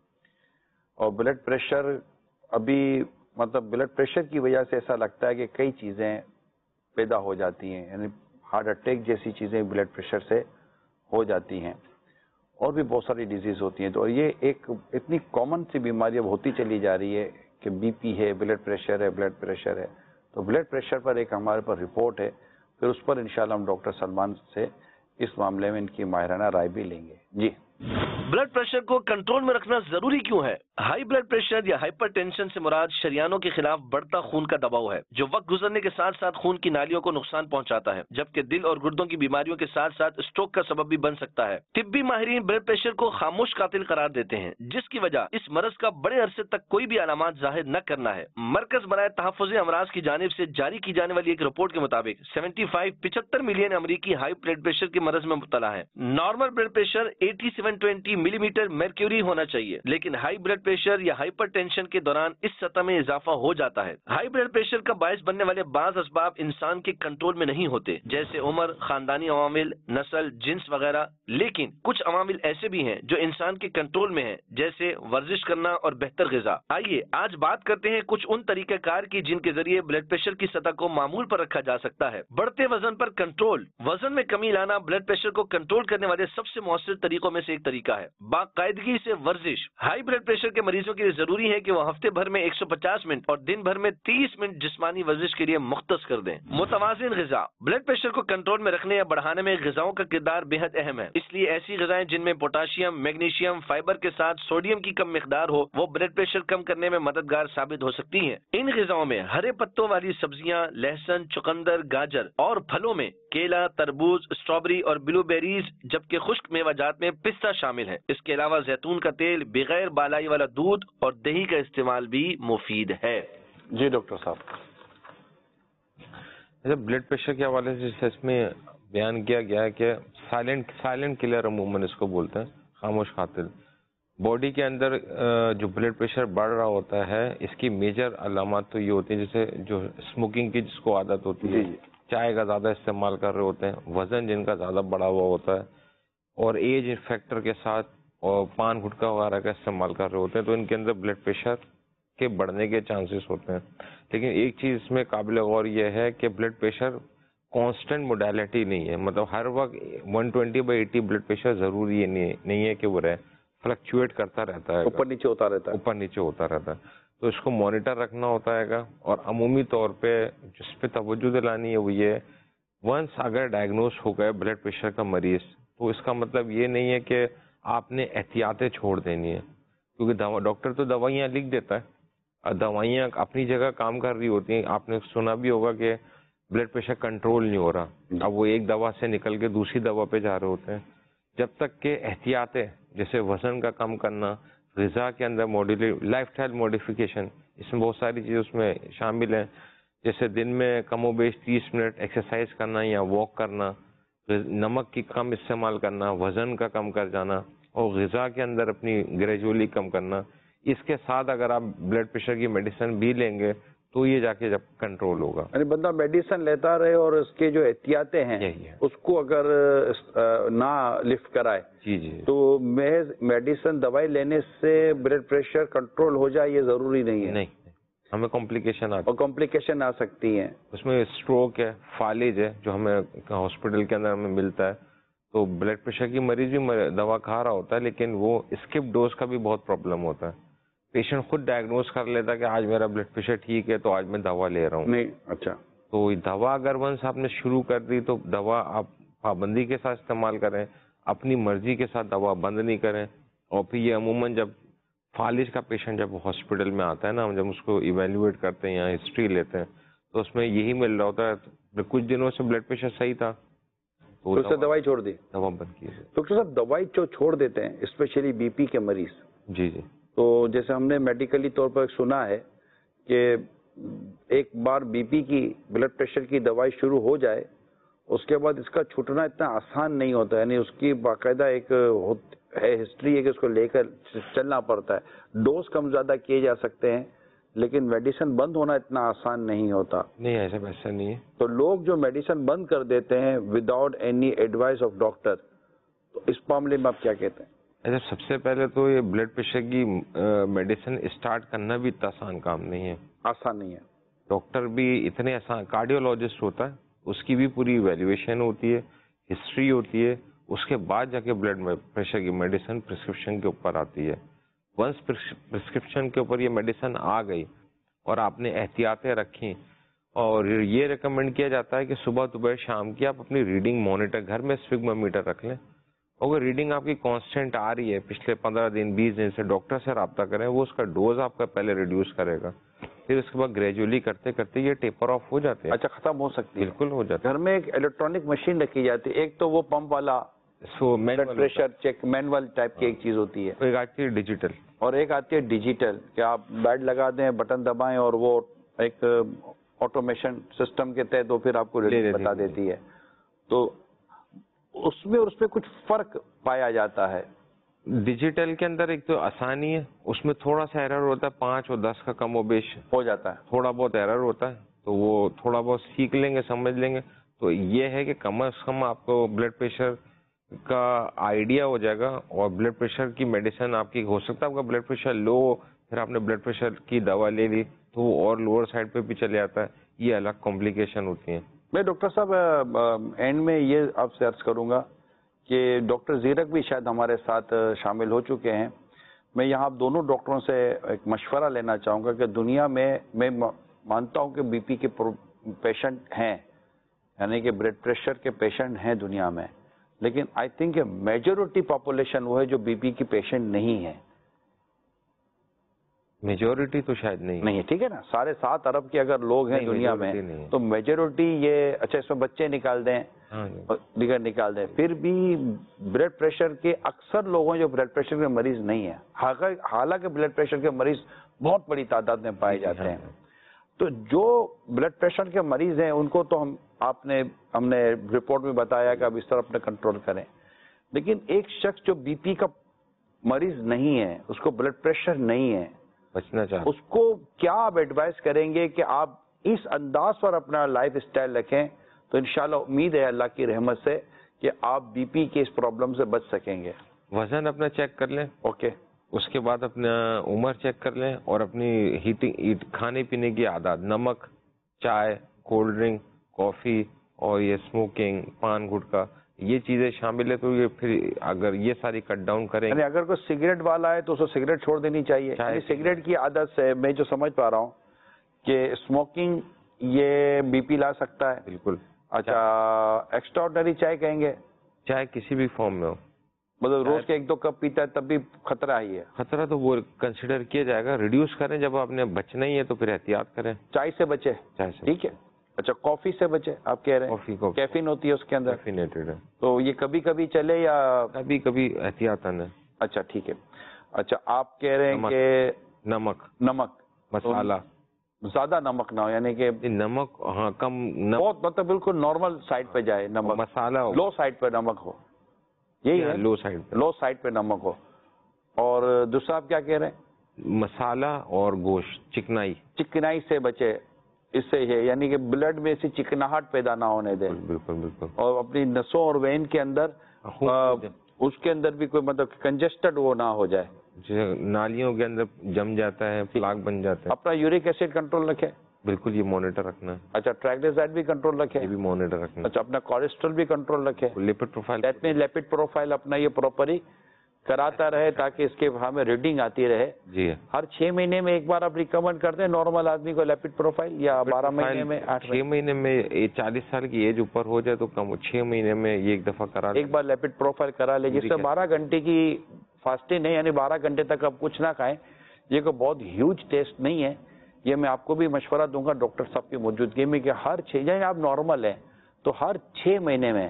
اور بلڈ پریشر ابھی مطلب بلڈ پریشر کی وجہ سے ایسا لگتا ہے کہ کئی چیزیں پیدا ہو جاتی ہیں, یعنی ہارٹ اٹیک جیسی چیزیں بلڈ پریشر سے ہو جاتی ہیں, اور بھی بہت ساری ڈیزیز ہوتی ہیں. تو یہ ایک اتنی کامن سی بیماری اب ہوتی چلی جا رہی ہے کہ بی پی ہے, بلڈ پریشر ہے. تو بلڈ پریشر پر ایک ہمارے پر رپورٹ ہے, پھر اس پر انشاءاللہ ہم ڈاکٹر سلمان سے اس معاملے میں ان کی ماہرانہ رائے بھی لیں گے. جی, بلڈ پریشر کو کنٹرول میں رکھنا ضروری کیوں ہے؟ ہائی بلڈ پریشر یا ہائپر ٹینشن سے مراد شریانوں کے خلاف بڑھتا خون کا دباؤ ہے جو وقت گزرنے کے ساتھ ساتھ خون کی نالیوں کو نقصان پہنچاتا ہے, جبکہ دل اور گردوں کی بیماریوں کے ساتھ ساتھ اسٹروک کا سبب بھی بن سکتا ہے. طبی ماہرین بلڈ پریشر کو خاموش قاتل قرار دیتے ہیں, جس کی وجہ اس مرض کا بڑے عرصے تک کوئی بھی علامات ظاہر نہ کرنا ہے. مرکز برائے تحفظ امراض کی جانب سے جاری کی جانے والی ایک رپورٹ کے مطابق 75 ملین امریکی ہائی بلڈ پریشر کے مرض میں مبتلا ہے. نارمل بلڈ پریشر 8720 ملی میٹر مرکیوری ہونا چاہیے, لیکن ہائی بلڈ پریشر یا ہائپر ٹینشن کے دوران اس سطح میں اضافہ ہو جاتا ہے. ہائی بلڈ پریشر کا باعث بننے والے بعض اسباب انسان کے کنٹرول میں نہیں ہوتے, جیسے عمر, خاندانی عوامل, نسل, جنس وغیرہ, لیکن کچھ عوامل ایسے بھی ہیں جو انسان کے کنٹرول میں ہیں, جیسے ورزش کرنا اور بہتر غذا. آئیے آج بات کرتے ہیں کچھ ان طریقہ کار کی جن کے ذریعے بلڈ پریشر کی سطح کو معمول پر رکھا جا سکتا ہے. بڑھتے وزن پر کنٹرول. وزن میں کمی لانا بلڈ پریشر کو کنٹرول کرنے والے سب سے مؤثر طریقوں میں سے ایک طریقہ ہے. باقاعدگی سے ورزش. ہائی بلڈ پریشر کے مریضوں کے لیے ضروری ہے کہ وہ ہفتے بھر میں 150 منٹ اور دن بھر میں 30 منٹ جسمانی ورزش کے لیے مختص کر دیں. متوازن غذا. بلڈ پریشر کو کنٹرول میں رکھنے یا بڑھانے میں غذاؤں کا کردار بے حد اہم ہے, اس لیے ایسی غذائیں جن میں پوٹاشیم, میگنیشیم, فائبر کے ساتھ سوڈیم کی کم مقدار ہو وہ بلڈ پریشر کم کرنے میں مددگار ثابت ہو سکتی ہیں. ان غذاؤں میں ہرے پتوں والی سبزیاں, لہسن, چقندر, گاجر اور پھلوں میں کیلا, تربوز, اسٹرابری اور بلو بیریز, جبکہ خشک میوہ جات میں پستہ شامل ہے. اس کے علاوہ زیتون کا تیل, بغیر بالائی والا دودھ اور دہی کا استعمال بھی مفید ہے. جی ڈاکٹر صاحب, بلڈ پریشر کے حوالے سے اس میں بیان کیا گیا ہے کہ سائلنٹ کلر عموماً اس کو بولتے ہیں, خاموش قاتل. باڈی کے اندر جو بلڈ پریشر بڑھ رہا ہوتا ہے, اس کی میجر علامات تو یہ ہوتی ہیں جیسے جو اسموکنگ کی جس کو عادت ہوتی ہے, چائے کا زیادہ استعمال کر رہے ہوتے ہیں, وزن جن کا زیادہ بڑھا ہوا ہوتا ہے, اور ایج فیکٹر کے ساتھ اور پان گٹکا وغیرہ کا استعمال کر رہے ہوتے ہیں, تو ان کے اندر بلڈ پریشر کے بڑھنے کے چانسز ہوتے ہیں. لیکن ایک چیز اس میں قابل غور یہ ہے کہ بلڈ پریشر کانسٹنٹ موڈیلٹی نہیں ہے, مطلب ہر وقت 120/80 بلڈ پریشر ضروری نہیں ہے کہ وہ رہے, فلکچویٹ کرتا رہتا ہے, اوپر نیچے ہوتا رہتا ہے. تو اس کو مانیٹر رکھنا ہوتا ہے گا. اور عمومی طور پہ جس پہ توجہ دلانی ہے وہ یہ, ونس اگر ڈائگنوز ہو گئے بلڈ پریشر کا مریض, تو اس کا مطلب یہ نہیں ہے کہ آپ نے احتیاطیں چھوڑ دینی ہے, کیونکہ ڈاکٹر تو دوائیاں لکھ دیتا ہے, دوائیاں اپنی جگہ کام کر رہی ہوتی ہیں. آپ نے سنا بھی ہوگا کہ بلڈ پریشر کنٹرول نہیں ہو رہا, اب وہ ایک دوا سے نکل کے دوسری دوا پہ جا رہے ہوتے ہیں. جب تک کہ احتیاطیں جیسے وزن کا کم کرنا, غذا کے اندر لائف اسٹائل موڈیفیکیشن, اس میں بہت ساری چیزیں اس میں شامل ہیں, جیسے دن میں کم و بیش 30 منٹ ایکسرسائز کرنا یا واک کرنا, نمک کی کم استعمال کرنا, وزن کا کم کر جانا, اور غذا کے اندر اپنی گریجولی کم کرنا. اس کے ساتھ اگر آپ بلڈ پریشر کی میڈیسن بھی لیں گے تو یہ جا کے جب کنٹرول ہوگا. یعنی بندہ میڈیسن لیتا رہے اور اس کے جو احتیاطیں ہیں اس کو اگر نہ لفٹ کرائے, جی تو محض میڈیسن دوائی لینے سے بلڈ پریشر کنٹرول ہو جائے یہ ضروری نہیں ہے. نہیں, ہمیں کمپلیکیشن آ سکتی ہیں. اس میں اسٹروک ہے, فالج ہے, جو ہمیں ہاسپٹل کے اندر ہمیں ملتا ہے. تو بلڈ پریشر کی مریض بھی دوا کھا رہا ہوتا ہے, لیکن وہ اسکپ ڈوز کا بھی بہت پرابلم ہوتا ہے. پیشنٹ خود ڈائگنوز کر لیتا ہے کہ آج میرا بلڈ پریشر ٹھیک ہے تو آج میں دوا لے رہا ہوں. نہیں, اچھا, تو دوا اگر ونس آپ نے شروع کر دی تو دوا آپ پابندی کے ساتھ استعمال کریں, اپنی مرضی کے ساتھ دوا بند نہیں کریں. اور پھر یہ عموماً جب فالج کا پیشنٹ جب ہاسپٹل میں آتا ہے نا, ہم جب اس کو ایویلیویٹ کرتے ہیں یا ہسٹری لیتے ہیں تو اس میں یہی مل رہا ہوتا ہے کچھ دنوں سے بلڈ پریشر صحیح تھا تو اس سے دوائی چھوڑ دی, دوا بند کی. ڈاکٹر صاحب دوائی جو چھوڑ دیتے ہیں اسپیشلی بی پی کے مریض, جی, تو جیسے ہم نے میڈیکلی طور پر سنا ہے کہ ایک بار بی پی کی بلڈ پریشر کی دوائی شروع ہو جائے اس کے بعد اس کا چھوٹنا اتنا آسان نہیں ہوتا, یعنی اس کی باقاعدہ ایک ہے ہسٹری ہے کہ اس کو لے کر چلنا پڑتا ہے. ڈوز کم زیادہ کیے جا سکتے ہیں لیکن میڈیسن بند ہونا اتنا آسان نہیں ہوتا. نہیں ایسا ویسا نہیں ہے. تو لوگ جو میڈیسن بند کر دیتے ہیں without any advice of doctor, تو اس معاملے میں آپ کیا کہتے ہیں؟ ایسا سب سے پہلے تو یہ بلڈ پریشر کی میڈیسن اسٹارٹ کرنا بھی اتنا آسان کام نہیں ہے. آسان نہیں ہے. ڈاکٹر بھی اتنے آسان, کارڈیولوجسٹ ہوتا ہے, اس کی بھی پوری ایویلویشن ہوتی ہے, ہسٹری ہوتی ہے, اس کے بعد جا کے بلڈ پریشر کی میڈیسن پرسکرپشن کے اوپر آتی ہے. ونس پرسکرپشن کے اوپر یہ میڈیسن آ گئی اور آپ نے احتیاطیں رکھیں, اور یہ ریکمینڈ کیا جاتا ہے کہ صبح دوپہر شام کی آپ اپنی ریڈنگ مانیٹر گھر میں سفگما میٹر رکھ لیں. اگر ریڈنگ آپ کی کانسٹنٹ آ رہی ہے پچھلے 15 دن 20 دن سے, ڈاکٹر سے رابطہ کریں, وہ اس کا ڈوز آپ کا پہلے ریڈیوس کرے گا, پھر اس کے بعد گریجولی کرتے کرتے یہ ٹیپر آف ہو جاتے ہیں. اچھا, ختم ہو سکتی ہے. بالکل ہو جاتا ہے. گھر میں ایک الیکٹرانک مشین رکھی جاتی ہے, ایک تو وہ پمپ والا blood pressure check manual type کی ایک چیز ہوتی ہے, ایک آتی ہے ڈیجیٹل, اور ایک آتی ہے ڈیجیٹل کہ آپ بیڈ لگا دیں, بٹن دبائیں اور وہ ایک آٹومیشن سسٹم کے تحت وہ پھر آپ کو ریڈنگ بتا دیتی ہے. تو اس میں کچھ فرق پایا جاتا ہے. ڈیجیٹل کے اندر ایک تو آسانی ہے, اس میں تھوڑا سا ایرر ہوتا ہے, 5 اور 10 کا کم و بیش ہو جاتا ہے, تھوڑا بہت ایرر ہوتا ہے, تو وہ تھوڑا بہت سیکھ لیں گے, سمجھ لیں گے, تو یہ ہے کہ کم از کم آپ کو بلڈ پریشر کا آئیڈیا ہو جائے گا. اور بلڈ پریشر کی میڈیسن آپ کی, ہو سکتا ہے آپ کا بلڈ پریشر لو, پھر آپ نے بلڈ پریشر کی دوا لے لی تو وہ اور لوور سائڈ پہ بھی چلے جاتا ہے, یہ الگ کمپلیکیشن ہوتی ہیں. میں ڈاکٹر صاحب اینڈ میں یہ آپ سے عرض کروں گا کہ ڈاکٹر زیرک بھی شاید ہمارے ساتھ شامل ہو چکے ہیں. میں یہاں آپ دونوں ڈاکٹروں سے ایک مشورہ لینا چاہوں گا کہ دنیا میں مانتا ہوں کہ بی پی کے پیشنٹ ہیں, یعنی کہ بلڈ پریشر کے پیشنٹ ہیں دنیا میں, لیکن آئی تھنک میجورٹی پاپولیشن وہ ہے جو بی پی کی پیشنٹ نہیں ہے. میجورٹی تو شاید نہیں ہے, ٹھیک ہے نا, 7.5 ارب کے اگر لوگ ہیں دنیا میں تو میجورٹی یہ, اچھا اس میں بچے نکال دیں, دیگر نکال دیں, پھر بھی بلڈ پریشر کے اکثر لوگوں جو بلڈ پریشر کے مریض نہیں ہیں, حالانکہ بلڈ پریشر کے مریض بہت بڑی تعداد میں پائے جاتے ہیں. تو جو بلڈ پریشر کے مریض ہیں ان کو تو ہم نے رپورٹ میں بتایا کہ آپ اس طرح اپنے کنٹرول کریں, لیکن ایک شخص جو بی پی کا مریض نہیں ہے, اس کو بلڈ پریشر نہیں ہے, بچنا چاہتے, اس کو کیا آپ ایڈوائز کریں گے کہ آپ اس انداز پر اپنا لائف اسٹائل رکھیں تو انشاءاللہ امید ہے اللہ کی رحمت سے کہ آپ بی پی کے اس پرابلم سے بچ سکیں گے؟ وزن اپنا چیک کر لیں, اوکے, اس کے بعد اپنا عمر چیک کر لیں, اور اپنی ہیٹنگ کھانے پینے کی عادات, نمک, چائے, کولڈ ڈرنک, کافی اور یہ اسموکنگ, پان گٹکا, یہ چیزیں شامل ہے. تو یہ پھر اگر یہ ساری کٹ ڈاؤن کریں, یعنی اگر کوئی سگریٹ والا ہے تو اسے سگریٹ چھوڑ دینی چاہیے. یعنی سگریٹ کی عادت سے میں جو سمجھ پا رہا ہوں کہ اسموکنگ یہ بی پی لا سکتا ہے. بالکل. اچھا, ایکسٹرا آرڈنری چائے کہیں گے, چائے کسی بھی فارم میں ہو, مطلب روز کے 1-2 کپ پیتا ہے تب بھی خطرہ ہی ہے. خطرہ تو وہ کنسیڈر کیا جائے گا, ریڈیوس کریں, جب آپ نے بچنا ہی ہے تو پھر احتیاط کریں. چائے سے بچے, چائے سے, ٹھیک ہے. اچھا, کافی سے بچے آپ کہہ رہے ہیں, کافی کو کیفین ہوتی ہے اس کے اندر, کیفینیٹڈ ہے, تو یہ کبھی کبھی چلے یا کبھی کبھی احتیاطاً ہے. اچھا ٹھیک ہے. اچھا, آپ کہہ رہے ہیں کہ نمک مسالہ زیادہ نمک نہ ہو, یعنی کہ نمک ہاں کم, بہت مطلب بالکل نارمل سائڈ پہ جائے نمک, مسالہ لو سائڈ پہ نمک ہو, یہی ہے, لو سائڈ پہ, لو سائڈ پہ نمک ہو. اور دوسرا آپ کیا کہہ رہے ہیں؟ مسالہ اور گوشت, چکنائی سے بچے, اس سے ہے یعنی کہ بلڈ میں سے چکناہٹ پیدا نہ ہونے دیں. بالکل بالکل. اور اپنی نسوں اور وین کے اندر اس کے اندر بھی کوئی مطلب کنجسٹڈ وہ نہ ہو جائے, نالیوں کے اندر جم جاتا ہے, پلاک بن جاتا ہے. اپنا یورک ایسڈ کنٹرول رکھے, بالکل, یہ مانیٹر رکھنا ہے. اچھا, ٹرائگلیسرائڈ بھی کنٹرول رکھے, یہ بھی مانیٹر رکھنا ہے. اچھا, اپنا کولیسٹرول بھی کنٹرول رکھے, lipid profile, that mean lipid profile اپنا یہ پراپرلی کراتا رہے تاکہ اس کے ہمیں ریڈنگ آتی رہے. جی, ہر 6 مہینے میں ایک بار آپ ریکمینڈ کرتے ہیں نارمل آدمی کو لیپڈ پروفائل, یا 12 مہینے میں, 6 مہینے میں, 40 سال کی ایج اوپر ہو جائے تو کم, 6 مہینے میں یہ ایک دفعہ کرا, ایک بار لیپڈ پروفائل کرا لے, جس سے 12 گھنٹے کی فاسٹنگ ہے, یعنی 12 گھنٹے تک آپ کچھ نہ کھائیں. یہ کوئی بہت ہیوج ٹیسٹ نہیں ہے, یہ میں آپ کو بھی مشورہ دوں گا ڈاکٹر صاحب کی موجودگی میں کہ ہر 6, یعنی آپ نارمل ہیں تو ہر 6 مہینے میں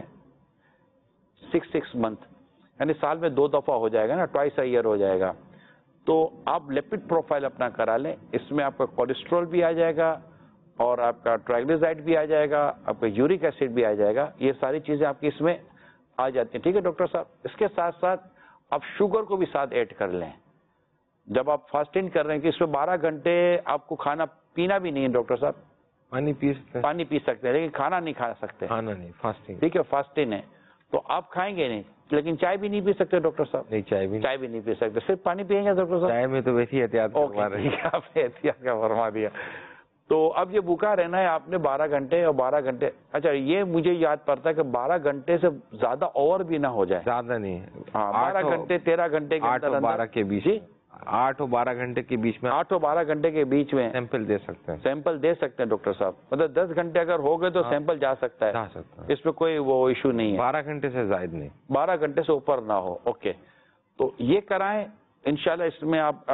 6 منتھ, یعنی سال میں 2 دفعہ ہو جائے گا نا, ٹوائس اے ایئر ہو جائے گا, تو آپ لیپڈ پروفائل اپنا کرا لیں. اس میں آپ کا کولیسٹرول بھی آ جائے گا, اور آپ کا ٹرائگلیسرائڈ بھی آ جائے گا, آپ کا یورک ایسڈ بھی آ جائے گا, یہ ساری چیزیں آپ کی اس میں آ جاتی ہیں. ٹھیک ہے ڈاکٹر صاحب, اس کے ساتھ ساتھ آپ شوگر کو بھی ساتھ ایڈ کر لیں. جب آپ فاسٹنگ کر رہے ہیں کہ اس میں 12 گھنٹے آپ کو کھانا پینا بھی نہیں ہے ڈاکٹر صاحب؟ پانی پی سکتے ہیں، پانی پی سکتے ہیں لیکن کھانا نہیں کھا سکتے. کھانا نہیں، فاسٹنگ. ٹھیک ہے، فاسٹنگ ہے تو آپ کھائیں گے نہیں لیکن چائے بھی نہیں پی سکتے ڈاکٹر صاحب؟ نہیں، چائے بھی چائے بھی نہیں پی سکتے، صرف پانی پیئیں گے ڈاکٹر صاحب؟ چائے میں تو ویسی احتیاط کروا رہی اوکے، آپ نے احتیاط کا فرما دیا. تو اب یہ بھوکا رہنا ہے آپ نے 12 گھنٹے اور 12 گھنٹے. اچھا یہ مجھے یاد پڑتا ہے کہ 12 گھنٹے سے زیادہ اوور بھی نہ ہو جائے. زیادہ نہیں. ہاں 12 گھنٹے 13 گھنٹے کے 8 اور 12 کے بیچ. جی 8 اور 12 گھنٹے کے بیچ میں 8 اور 12 گھنٹے کے بیچ میں سیمپل دے سکتے ہیں. سیمپل دے سکتے ہیں ڈاکٹر صاحب. مطلب 10 گھنٹے اگر ہو گئے تو سیمپل جا سکتا ہے. جا سکتا ہے. اس میں کوئی وہ ایشو نہیں ہے. 12 گھنٹے سے زائد نہیں. 12 گھنٹے سے اوپر نہ ہو. اوکے تو یہ کرائیں انشاءاللہ. اس میں آپ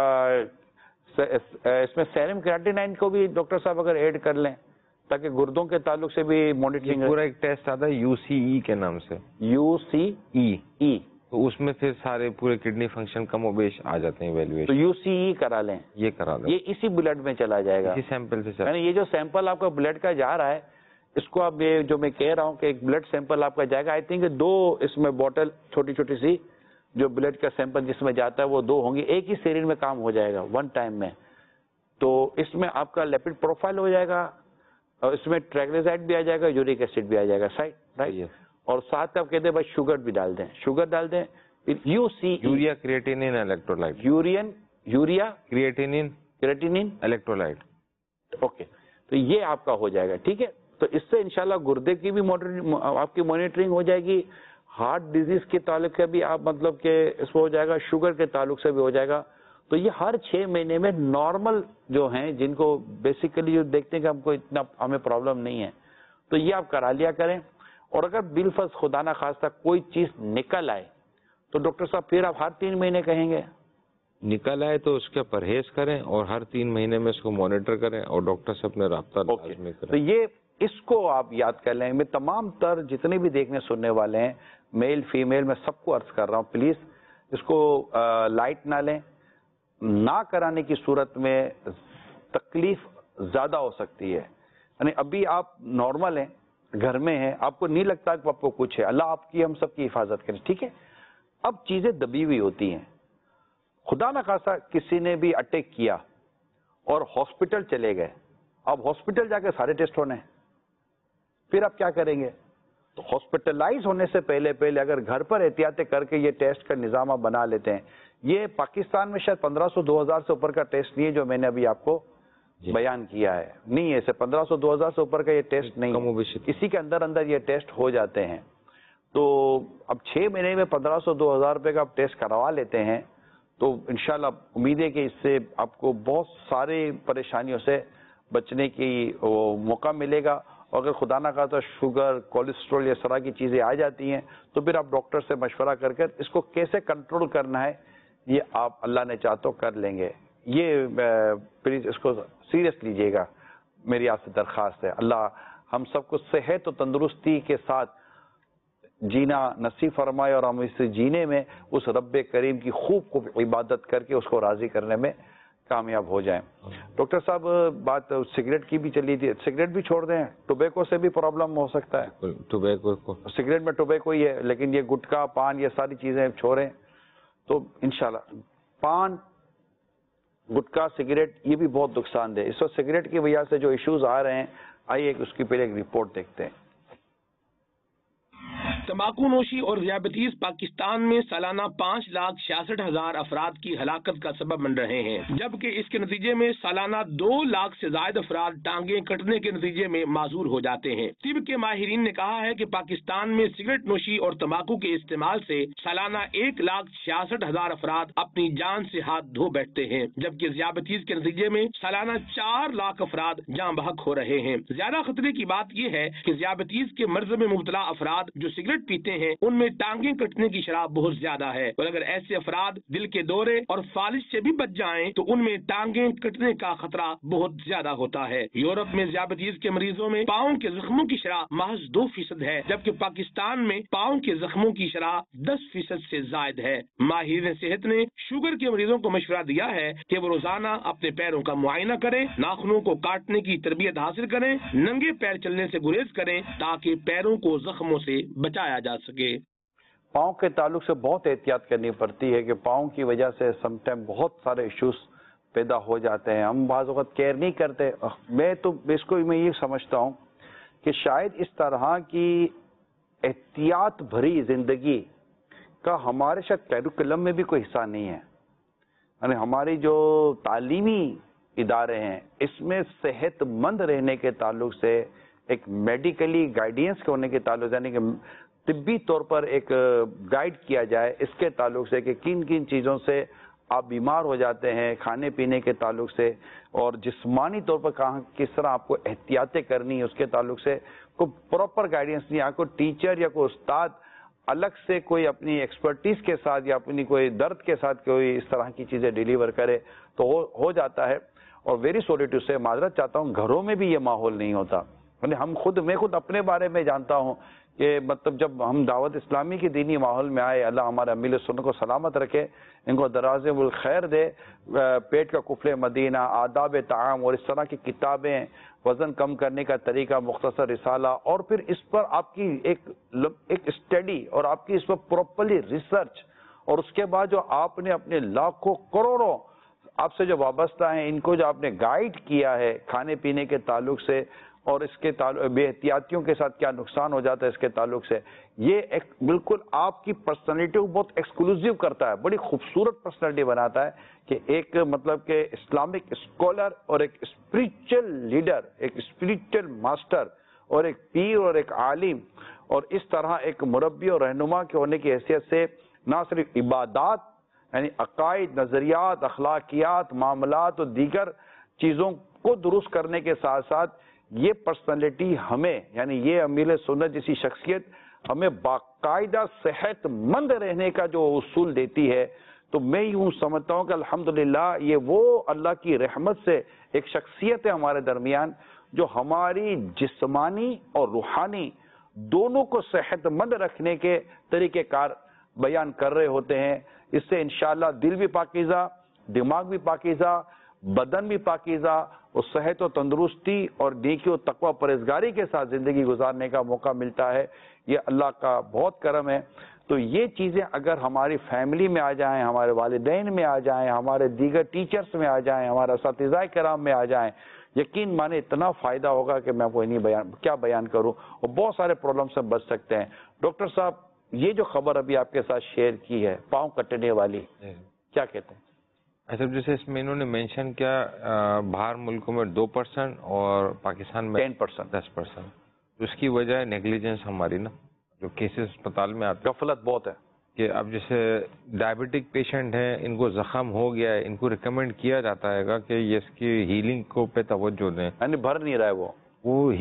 اس میں سیرم کریاٹینائن کو بھی ڈاکٹر صاحب اگر ایڈ کر لیں تاکہ گردوں کے تعلق سے بھی مانیٹرنگ. پورا ایک ٹیسٹ آتا ہے UCE کے نام سے. UCE تو اس میں پھر سارے پورے کڈنی فنکشن کم و بیش آ جاتے ہیں تو ایویلویشن. UCE کرا لیں. یہ کرا دیں. یہ اسی بلڈ میں چلا جائے گا. اسی سیمپل سے یعنی یہ جو سیمپل آپ کا بلڈ کا جا رہا ہے اس کو اب یہ جو میں کہہ رہا ہوں کہ ایک بلڈ سیمپل آپ کا جائے گا. آئی تھنک 2 اس میں بوٹل چھوٹی چھوٹی سی جو بلڈ کا سیمپل جس میں جاتا ہے وہ 2 ہوں گی. ایک ہی سیرین میں کام ہو جائے گا 1 ٹائم میں. تو اس میں آپ کا لیپڈ پروفائل ہو جائے گا اور اس میں ٹرائگلیسرائڈ بھی آ جائے گا, یورک ایسڈ بھی آ جائے گا, رائٹ. اور ساتھ آپ کہتے ہیں بھائی شوگر بھی ڈال دیں, شوگر ڈال دیں. Urea creatinine electrolyte, urea creatinine electrolyte. Okay, تو یہ آپ کا ہو جائے گا. ٹھیک ہے, تو اس سے انشاءاللہ گردے کی بھی آپ کی مانیٹرنگ ہو جائے گی, ہارٹ ڈیزیز کے تعلق سے بھی آپ مطلب کہ اس میں ہو جائے گا, شوگر کے تعلق سے بھی ہو جائے گا. تو یہ ہر 6 مہینے میں نارمل جو ہیں جن کو بیسیکلی جو دیکھتے ہیں کہ ہم کو اتنا ہمیں پرابلم نہیں ہے تو یہ آپ کرا لیا کریں. اور اگر بالفرض خدا نہ خواستہ کوئی چیز نکل آئے تو ڈاکٹر صاحب پھر آپ ہر 3 مہینے کہیں گے نکل آئے تو اس کا پرہیز کریں اور ہر 3 مہینے میں اس کو مانیٹر کریں اور ڈاکٹر سے اپنے رابطہ لازمی کریں. تو یہ اس کو آپ یاد کر لیں. میں تمام تر جتنے بھی دیکھنے سننے والے ہیں میل فیمیل میں سب کو عرض کر رہا ہوں, پلیز اس کو لائٹ نہ لیں. نہ کرانے کی صورت میں تکلیف زیادہ ہو سکتی ہے. یعنی ابھی آپ نارمل ہیں, گھر میں ہیں, آپ کو نہیں لگتا کہ آپ کو کچھ ہے, اللہ آپ کی ہم سب کی حفاظت کرے. ٹھیک ہے, اب چیزیں دبی ہوئی ہوتی ہیں, خدا نہ خاصا کسی نے بھی اٹیک کیا اور ہاسپٹل چلے گئے, اب ہاسپٹل جا کے سارے ٹیسٹ ہونے ہیں, پھر آپ کیا کریں گے؟ تو ہاسپٹلائز ہونے سے پہلے اگر گھر پر احتیاطیں کر کے یہ ٹیسٹ کا نظام آپ بنا لیتے ہیں. یہ پاکستان میں شاید 1500-2000 سے اوپر کا ٹیسٹ نہیں ہے جو میں نے ابھی آپ کو بیان کیا ہے, نہیں ہے, اسے 1500-2000 سے اوپر کا یہ ٹیسٹ نہیں, اسی کے اندر یہ ٹیسٹ ہو جاتے ہیں. تو اب 6 مہینے میں 1500-2000 روپے کا آپ ٹیسٹ کروا لیتے ہیں تو انشاءاللہ امید ہے کہ اس سے آپ کو بہت ساری پریشانیوں سے بچنے کی موقع ملے گا. اور اگر خدا نہ خواستہ شوگر, کولیسٹرول اس طرح کی چیزیں آ جاتی ہیں تو پھر آپ ڈاکٹر سے مشورہ کر اس کو کیسے کنٹرول کرنا ہے یہ آپ اللہ نے چاہ تو کر لیں گے. یہ پلیز اس کو سیریس لیجئے گا, میری آپ سے درخواست ہے. اللہ ہم سب کو صحت و تندرستی کے ساتھ جینا نصیب فرمائے اور ہم اس جینے میں اس رب کریم کی خوب عبادت کر کے اس کو راضی کرنے میں کامیاب ہو جائیں. ڈاکٹر صاحب بات سگریٹ کی بھی چلی تھی, سگریٹ بھی چھوڑ دیں, ٹوبیکو سے بھی پرابلم ہو سکتا ہے. ٹوبیکو سگریٹ میں ٹوبیکو ہی ہے لیکن یہ گٹکا پان یہ ساری چیزیں چھوڑیں تو انشاءاللہ. پان گٹکا سگریٹ یہ بھی بہت نقصان دہ. اس وقت سگریٹ کی وجہ سے جو ایشوز آ رہے ہیں, آئیے اس کی پہلے ایک رپورٹ دیکھتے ہیں. تمباکو نوشی اور ذیابیطیز پاکستان میں سالانہ 5,66,000 افراد کی ہلاکت کا سبب بن رہے ہیں, جبکہ اس کے نتیجے میں سالانہ 2 لاکھ سے زائد افراد ٹانگیں کٹنے کے نتیجے میں معذور ہو جاتے ہیں. طب کے ماہرین نے کہا ہے کہ پاکستان میں سگریٹ نوشی اور تمباکو کے استعمال سے سالانہ 1,66,000 افراد اپنی جان سے ہاتھ دھو بیٹھتے ہیں, جبکہ ذیابیطیز کے نتیجے میں سالانہ 4 لاکھ افراد جاں بحق ہو رہے ہیں. زیادہ خطرے کی بات یہ ہے کہ ذیابیطیز کے مرض میں مبتلا افراد جو سگریٹ پیتے ہیں ان میں ٹانگیں کٹنے کی شرح بہت زیادہ ہے, اور اگر ایسے افراد دل کے دورے اور فالج سے بھی بچ جائیں تو ان میں ٹانگیں کٹنے کا خطرہ بہت زیادہ ہوتا ہے. یورپ میں ذیابیطیز کے مریضوں میں پاؤں کے زخموں کی شرح محض 2% ہے, جبکہ پاکستان میں پاؤں کے زخموں کی شرح 10% سے زائد ہے. ماہرین صحت نے شوگر کے مریضوں کو مشورہ دیا ہے کہ وہ روزانہ اپنے پیروں کا معائنہ کریں, ناخنوں کو کاٹنے کی تربیت حاصل کریں, ننگے پیر چلنے سے گریز کریں تاکہ پیروں کو زخموں سے بچایا جا سکے. پاؤں کے تعلق سے بہت احتیاط کرنی پڑتی ہے کہ پاؤں کی وجہ سے سم ٹائم بہت سارے ایشوز پیدا ہو جاتے ہیں. ہم بعض اوقات کیئر نہیں کرتے. میں یہ سمجھتا ہوں کہ شاید اس طرح کی احتیاط بھری زندگی کا ہمارے شاید کیریکولم میں بھی کوئی حصہ نہیں ہے. یعنی ہماری جو تعلیمی ادارے ہیں اس میں صحت مند رہنے کے تعلق سے ایک میڈیکلی گائیڈنس ہونے کے تعلق سے، یعنی کہ طبی طور پر ایک گائیڈ کیا جائے اس کے تعلق سے کہ کن کن چیزوں سے آپ بیمار ہو جاتے ہیں کھانے پینے کے تعلق سے، اور جسمانی طور پر کس طرح آپ کو احتیاطیں کرنی ہے اس کے تعلق سے کوئی پراپر گائیڈنس نہیں. آپ کو ٹیچر یا کوئی استاد الگ سے کوئی اپنی ایکسپرٹیز کے ساتھ یا اپنی کوئی درد کے ساتھ کوئی اس طرح کی چیزیں ڈیلیور کرے تو ہو جاتا ہے. اور ویری سوری ٹو سے معذرت چاہتا ہوں، گھروں میں بھی یہ ماحول نہیں ہوتا. یعنی میں خود اپنے بارے میں جانتا ہوں کہ مطلب جب ہم دعوت اسلامی کی دینی ماحول میں آئے، اللہ ہمارے امیل سنت کو سلامت رکھے، ان کو دراز الخیر دے، پیٹ کا قفل مدینہ، آداب طعام اور اس طرح کی کتابیں، وزن کم کرنے کا طریقہ، مختصر رسالہ، اور پھر اس پر آپ کی ایک اسٹڈی اور آپ کی اس پر پراپرلی ریسرچ، اور اس کے بعد جو آپ نے اپنے لاکھوں کروڑوں آپ سے جو وابستہ ہیں ان کو جو آپ نے گائیڈ کیا ہے کھانے پینے کے تعلق سے اور اس کے تعلق بے احتیاطیوں کے ساتھ کیا نقصان ہو جاتا ہے اس کے تعلق سے، یہ ایک بالکل آپ کی پرسنالٹی کو بہت ایکسکلوسیو کرتا ہے، بڑی خوبصورت پرسنالٹی بناتا ہے کہ ایک مطلب کہ اسلامک اسکالر اور ایک اسپریچل لیڈر، ایک اسپریچل ماسٹر اور ایک پیر اور ایک عالم اور اس طرح ایک مربی اور رہنما کے ہونے کی حیثیت سے نہ صرف عبادات یعنی عقائد، نظریات، اخلاقیات، معاملات اور دیگر چیزوں کو درست کرنے کے ساتھ ساتھ یہ پرسنالٹی ہمیں یعنی یہ امیل سنت جیسی شخصیت ہمیں باقاعدہ صحت مند رہنے کا جو اصول دیتی ہے. تو میں یوں سمجھتا ہوں کہ الحمدللہ یہ وہ اللہ کی رحمت سے ایک شخصیت ہے ہمارے درمیان جو ہماری جسمانی اور روحانی دونوں کو صحت مند رکھنے کے طریقہ کار بیان کر رہے ہوتے ہیں. اس سے انشاءاللہ دل بھی پاکیزہ، دماغ بھی پاکیزہ، بدن بھی پاکیزہ اور صحت و تندرستی اور نیکی و تقوی پرہیزگاری کے ساتھ زندگی گزارنے کا موقع ملتا ہے. یہ اللہ کا بہت کرم ہے. تو یہ چیزیں اگر ہماری فیملی میں آ جائیں، ہمارے والدین میں آ جائیں، ہمارے دیگر ٹیچرز میں آ جائیں، ہمارے اساتذہ کرام میں آ جائیں، یقین مانے اتنا فائدہ ہوگا کہ میں کوئی نہیں کیا بیان کروں، اور بہت سارے پرابلم سے بچ سکتے ہیں. ڈاکٹر صاحب یہ جو خبر ابھی آپ کے ساتھ شیئر کی ہے پاؤں کٹنے والی، کیا کہتے ہیں؟ ایسا جیسے اس میں انہوں نے مینشن کیا باہر ملکوں میں 2% اور پاکستان میں 10%. اس کی وجہ ہے نیگلیجنس ہماری نا، جو کیسز اسپتال میں آتے ہیں غفلت بہت ہے کہ اب جیسے ڈائبٹک پیشنٹ ہیں، ان کو زخم ہو گیا ہے، ان کو ریکمینڈ کیا جاتا ہے کہ یہ اس کی ہیلنگ کو پہ توجہ دیں، یعنی بھر نہیں رہا ہے وہ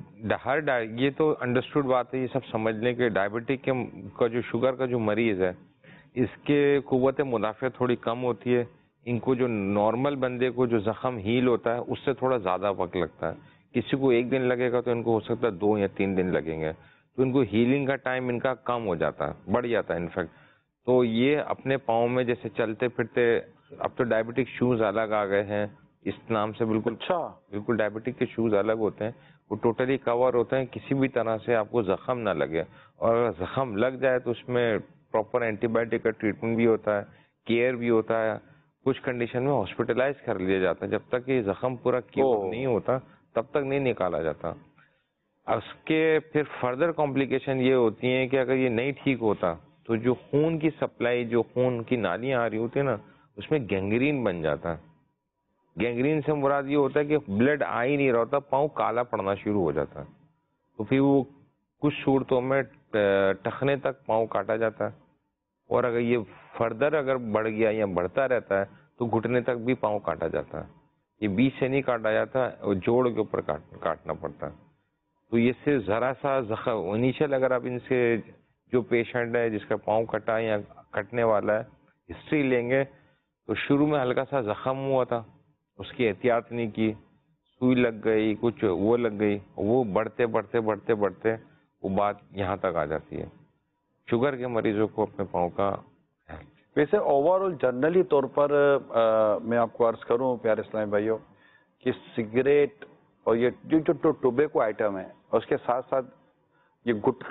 یہ تو انڈرسٹوڈ بات ہے، یہ سب سمجھ لیں کہ ڈائبٹک کا جو شوگر کا جو مریض ہے اس کے قوت مدافعت تھوڑی کم ہوتی ہے. ان کو جو نارمل بندے کو جو زخم ہیل ہوتا ہے اس سے تھوڑا زیادہ وقت لگتا ہے. کسی کو 1 دن لگے گا تو ان کو ہو سکتا ہے 2 یا 3 دن لگیں گے. تو ان کو ہیلنگ کا ٹائم ان کا کم ہو جاتا ہے، بڑھ جاتا ہے انفیکٹ. تو یہ اپنے پاؤں میں جیسے چلتے پھرتے، اب تو ڈائبٹک شوز الگ آ گئے ہیں اس نام سے، بالکل ڈائبٹک کے شوز الگ ہوتے ہیں، وہ ٹوٹلی کور ہوتے ہیں، کسی بھی طرح سے آپ کو زخم نہ لگے. اور اگر زخم لگ جائے تو اس میں پراپر اینٹی بایوٹک کا ٹریٹمنٹ بھی ہوتا ہے، کیئر بھی ہوتا ہے. کچھ کنڈیشن میں ہاسپٹلائز کر لیا جاتا ہے، جب تک یہ زخم پورا کیور نہیں ہوتا تب تک نہیں نکالا جاتا. اس کے پھر فردر کمپلیکیشن یہ ہوتی ہیں کہ اگر یہ نہیں ٹھیک ہوتا تو جو خون کی سپلائی، جو خون کی نالیاں آ رہی ہوتی ہیں نا، اس میں گینگرین بن جاتا ہے. گینگرین سے مراد یہ ہوتا ہے کہ بلڈ آ ہی نہیں رہا ہوتا، پاؤں کالا پڑنا شروع ہو جاتا ہے. تو پھر وہ کچھ صورتوں میں ٹخنے تک پاؤں کاٹا جاتا ہے، اور اگر یہ فردر اگر بڑھ گیا یا بڑھتا رہتا ہے تو گھٹنے تک بھی پاؤں کاٹا جاتا ہے. یہ بیچ سے نہیں کاٹا جاتا، اور جوڑ کے اوپر کاٹنا پڑتا ہے. تو یہ سے ذرا سا زخم انیشل، اگر آپ ان سے جو پیشنٹ ہے جس کا پاؤں کٹا یا کٹنے والا ہے ہسٹری لیں گے تو شروع میں ہلکا سا زخم ہوا تھا، اس کی احتیاط نہیں کی، سوئی لگ گئی، کچھ وہ لگ گئی، وہ بڑھتے بڑھتے بڑھتے بڑھتے وہ بات یہاں تک آ جاتی ہے. شوگر کے مریضوں کو اپنے پاؤں کا ویسے اوور آل جنرلی طور پر میں آپ کو عرض کروں پیارے اسلامی بھائیوں کہ سگریٹ اور یہ جو ٹوبیکو آئٹم ہے اور اس کے ساتھ ساتھ یہ گٹکا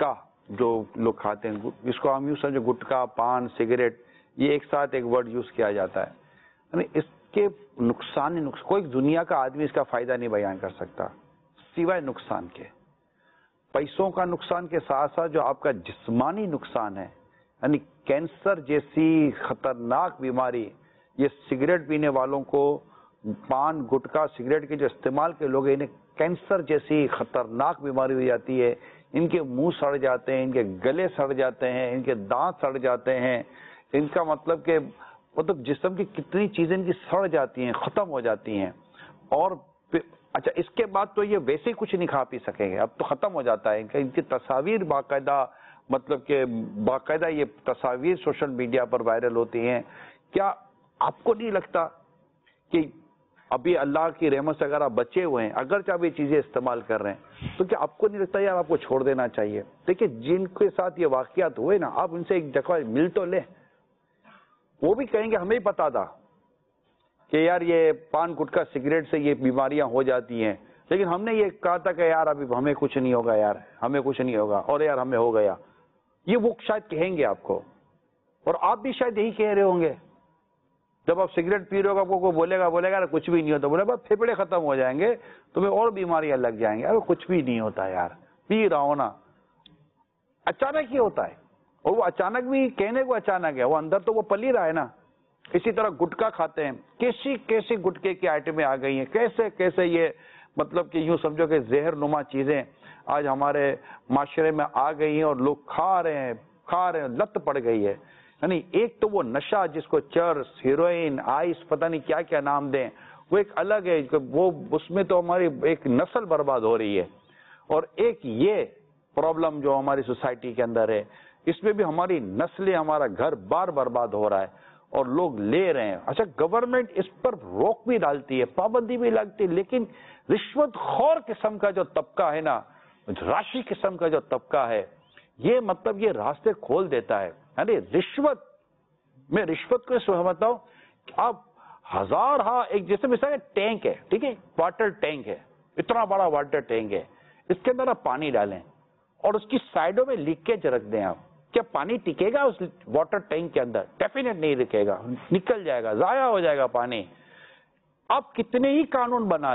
جو لوگ کھاتے ہیں، اس کو ہم یوں سمجھے گٹکا، پان، سگریٹ، یہ ایک ساتھ ایک ورڈ یوز کیا جاتا ہے. یعنی اس کے نقصان کوئی دنیا کا آدمی اس کا فائدہ نہیں بیان کر سکتا سوائے نقصان کے. پیسوں کا نقصان کے ساتھ ساتھ جو آپ کا جسمانی نقصان ہے، یعنی کینسر جیسی خطرناک بیماری، یہ سگریٹ پینے والوں کو، پان، گٹکا، سگریٹ کے جو استعمال کے لوگ ہیں، انہیں کینسر جیسی خطرناک بیماری ہو جاتی ہے. ان کے منہ سڑ جاتے ہیں، ان کے گلے سڑ جاتے ہیں، ان کے دانت سڑ جاتے ہیں. ان کا مطلب کہ جسم کی کتنی چیزیں ان کی سڑ جاتی ہیں، ختم ہو جاتی ہیں. اور اچھا اس کے بعد تو یہ ویسے ہی کچھ نہیں کھا پی سکیں گے، اب تو ختم ہو جاتا ہے. ان کی تصاویر باقاعدہ، مطلب کہ باقاعدہ یہ تصاویر سوشل میڈیا پر وائرل ہوتی ہیں. کیا آپ کو نہیں لگتا کہ ابھی اللہ کی رحمت سے اگر آپ بچے ہوئے ہیں، اگرچہ آپ یہ چیزیں استعمال کر رہے ہیں، تو کیا آپ کو نہیں لگتا یار آپ کو چھوڑ دینا چاہیے؟ دیکھیں جن کے ساتھ یہ واقعات ہوئے نا، آپ ان سے ایک دفعہ مل تو لیں. وہ بھی کہیں گے ہمیں ہی پتا تھا کہ یار یہ پان، گٹکا، سگریٹ سے یہ بیماریاں ہو جاتی ہیں، لیکن ہم نے یہ کہا تھا کہ یار ابھی ہمیں کچھ نہیں ہوگا، یار ہمیں کچھ نہیں ہوگا، اور یار ہمیں ہو گیا. یہ وہ شاید کہیں گے آپ کو، اور آپ بھی شاید یہی کہہ رہے ہوں گے. جب آپ سگریٹ پی رہے ہو، آپ کو کوئی بولے گا کچھ بھی نہیں ہوتا، بولے بس پھیپڑے ختم ہو جائیں گے، تمہیں اور بیماریاں لگ جائیں گے. ارے کچھ بھی نہیں ہوتا یار، پی رہا ہو نا. اچانک ہی ہوتا ہے، اور وہ اچانک بھی کہنے کو اچانک ہے، وہ اندر تو وہ پل ہی رہا ہے نا. اسی طرح گٹکا کھاتے ہیں، کیسی گٹکے کی آئٹمیں آ گئی ہیں، کیسے یہ مطلب کہ یوں سمجھو کہ زہر نما چیزیں آج ہمارے معاشرے میں آ گئی ہیں، اور لوگ کھا رہے ہیں، لت پڑ گئی ہے. یعنی ایک تو وہ نشہ جس کو چرس، ہیروئن، آئس، پتہ نہیں کیا کیا نام دیں، وہ ایک الگ ہے. وہ اس میں تو ہماری ایک نسل برباد ہو رہی ہے. اور ایک یہ پرابلم جو ہماری سوسائٹی کے اندر ہے، اس میں بھی ہماری نسلیں، ہمارا گھر بار برباد ہو رہا ہے، اور لوگ لے رہے ہیں. اچھا گورنمنٹ اس پر روک بھی ڈالتی ہے، پابندی بھی لگتی ہے، لیکن رشوت خور قسم کا جو طبقہ ہے نا، راشی قسم کا جو طبقہ ہے، یہ مطلب یہ راستے کھول دیتا ہے. یعنی میں رشوت کو سمجھتا ہوں کہ آپ ایک جیسے مثال ٹینک ہے، ٹھیک ہے، واٹر ٹینک ہے، اتنا بڑا واٹر ٹینک ہے، اس کے اندر آپ پانی ڈالیں اور اس کی سائڈوں میں لیکیج رکھ دیں. آپ کیا پانی ٹکے گا اس واٹر ٹینک کے اندر؟ ڈیفینیٹ نہیں رکے گا، نکل جائے گا، ضائع ہو جائے گا پانی. آپ کتنے ہی قانون بنا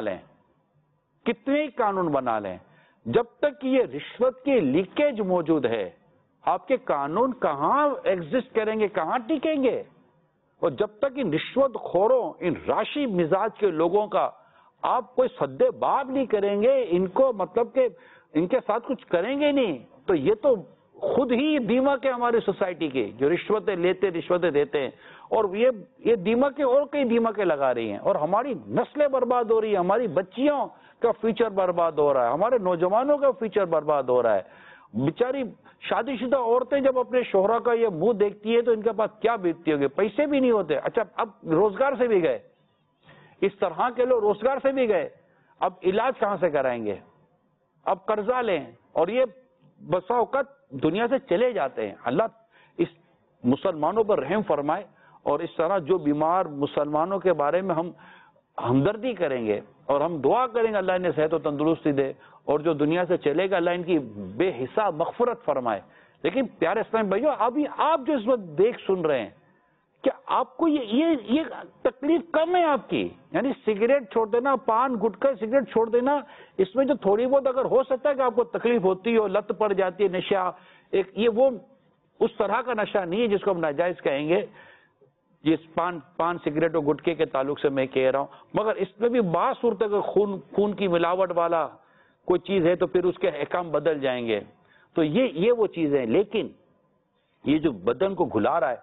لیں، جب تک یہ رشوت کی لیکیج موجود ہے، آپ کے قانون کہاں ایگزسٹ کریں گے، کہاں ٹکیں گے؟ اور جب تک ان رشوت خوروں، ان راشی مزاج کے لوگوں کا آپ کوئی سد باب نہیں کریں گے، ان کو مطلب کہ ان کے ساتھ کچھ کریں گے نہیں، تو یہ تو خود ہی دیمک ہے ہماری سوسائٹی کی، جو رشوتیں لیتے، رشوتیں دیتے ہیں، اور یہ دیمکیں اور کئی دیمکیں لگا رہی ہیں، اور ہماری نسلیں برباد ہو رہی ہیں، ہماری بچیوں کا فیوچر برباد ہو رہا ہے، ہمارے نوجوانوں کا فیوچر برباد ہو رہا ہے. بیچاری شادی شدہ عورتیں جب اپنے شوہروں کا یہ منہ دیکھتی ہے تو ان کے پاس کیا بیتتی ہوگی؟ پیسے بھی نہیں ہوتے. اچھا اب روزگار سے بھی گئے، اس طرح کے لوگ روزگار سے بھی گئے، اب علاج کہاں سے کرائیں گے؟ اب قرضہ لیں، اور یہ بسا اوقات دنیا سے چلے جاتے ہیں. اللہ اس مسلمانوں پر رحم فرمائے، اور اس طرح جو بیمار مسلمانوں کے بارے میں ہم ہمدردی کریں گے اور ہم دعا کریں گے اللہ انہیں صحت و تندرستی دے، اور جو دنیا سے چلے گا اللہ ان کی بے حساب مغفرت فرمائے. لیکن پیارے اسلام بھائیو، ابھی آپ جو اس وقت دیکھ سن رہے ہیں، کیا آپ کو یہ تکلیف کم ہے آپ کی؟ یعنی سگریٹ چھوڑ دینا، پان، گٹکا، سگریٹ چھوڑ دینا، اس میں جو تھوڑی بہت اگر ہو سکتا ہے کہ آپ کو تکلیف ہوتی ہو، لت پڑ جاتی ہے، نشہ یہ وہ اس طرح کا نشہ نہیں ہے جس کو ہم ناجائز کہیں گے. یہ پان، سگریٹ اور گٹکے کے تعلق سے میں کہہ رہا ہوں، مگر اس میں بھی بعض صورت اگر خون کی ملاوٹ والا کوئی چیز ہے تو پھر اس کے احکام بدل جائیں گے. تو یہ وہ چیزیں ہیں. لیکن یہ جو بدن کو گھلا رہا ہے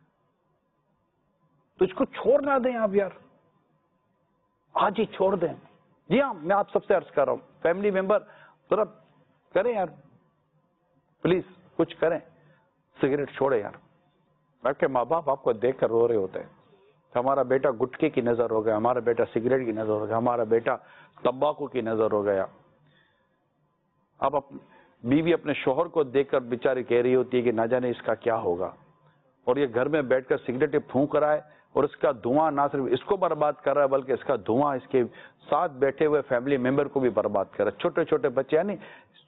تو اس کو چھوڑ نہ دیں آپ یار، آج ہی چھوڑ دیں. جی ہاں، میں آپ سب سے عرض کر رہا ہوں، فیملی ممبر ذرا کریں یار، پلیز کچھ کریں، سگریٹ چھوڑے یار. آپ کے ماں باپ آپ کو دیکھ کر رو رہے ہوتے ہیں، ہمارا بیٹا گٹکے کی نظر ہو گیا، ہمارا بیٹا سگریٹ کی نظر ہو گیا، ہمارا بیٹا تمباکو کی نظر ہو گیا. اب بیوی اپنے شوہر کو دیکھ کر بیچاری کہہ رہی ہوتی ہے کہ نہ جانے اس کا کیا ہوگا، اور یہ گھر میں بیٹھ کر سگریٹ پھونک رہا ہے، اور اس کا دھواں نہ صرف اس کو برباد کر رہا ہے بلکہ اس کا دھواں اس کے ساتھ بیٹھے ہوئے فیملی ممبر کو بھی برباد کر رہا ہے. چھوٹے چھوٹے بچے، یعنی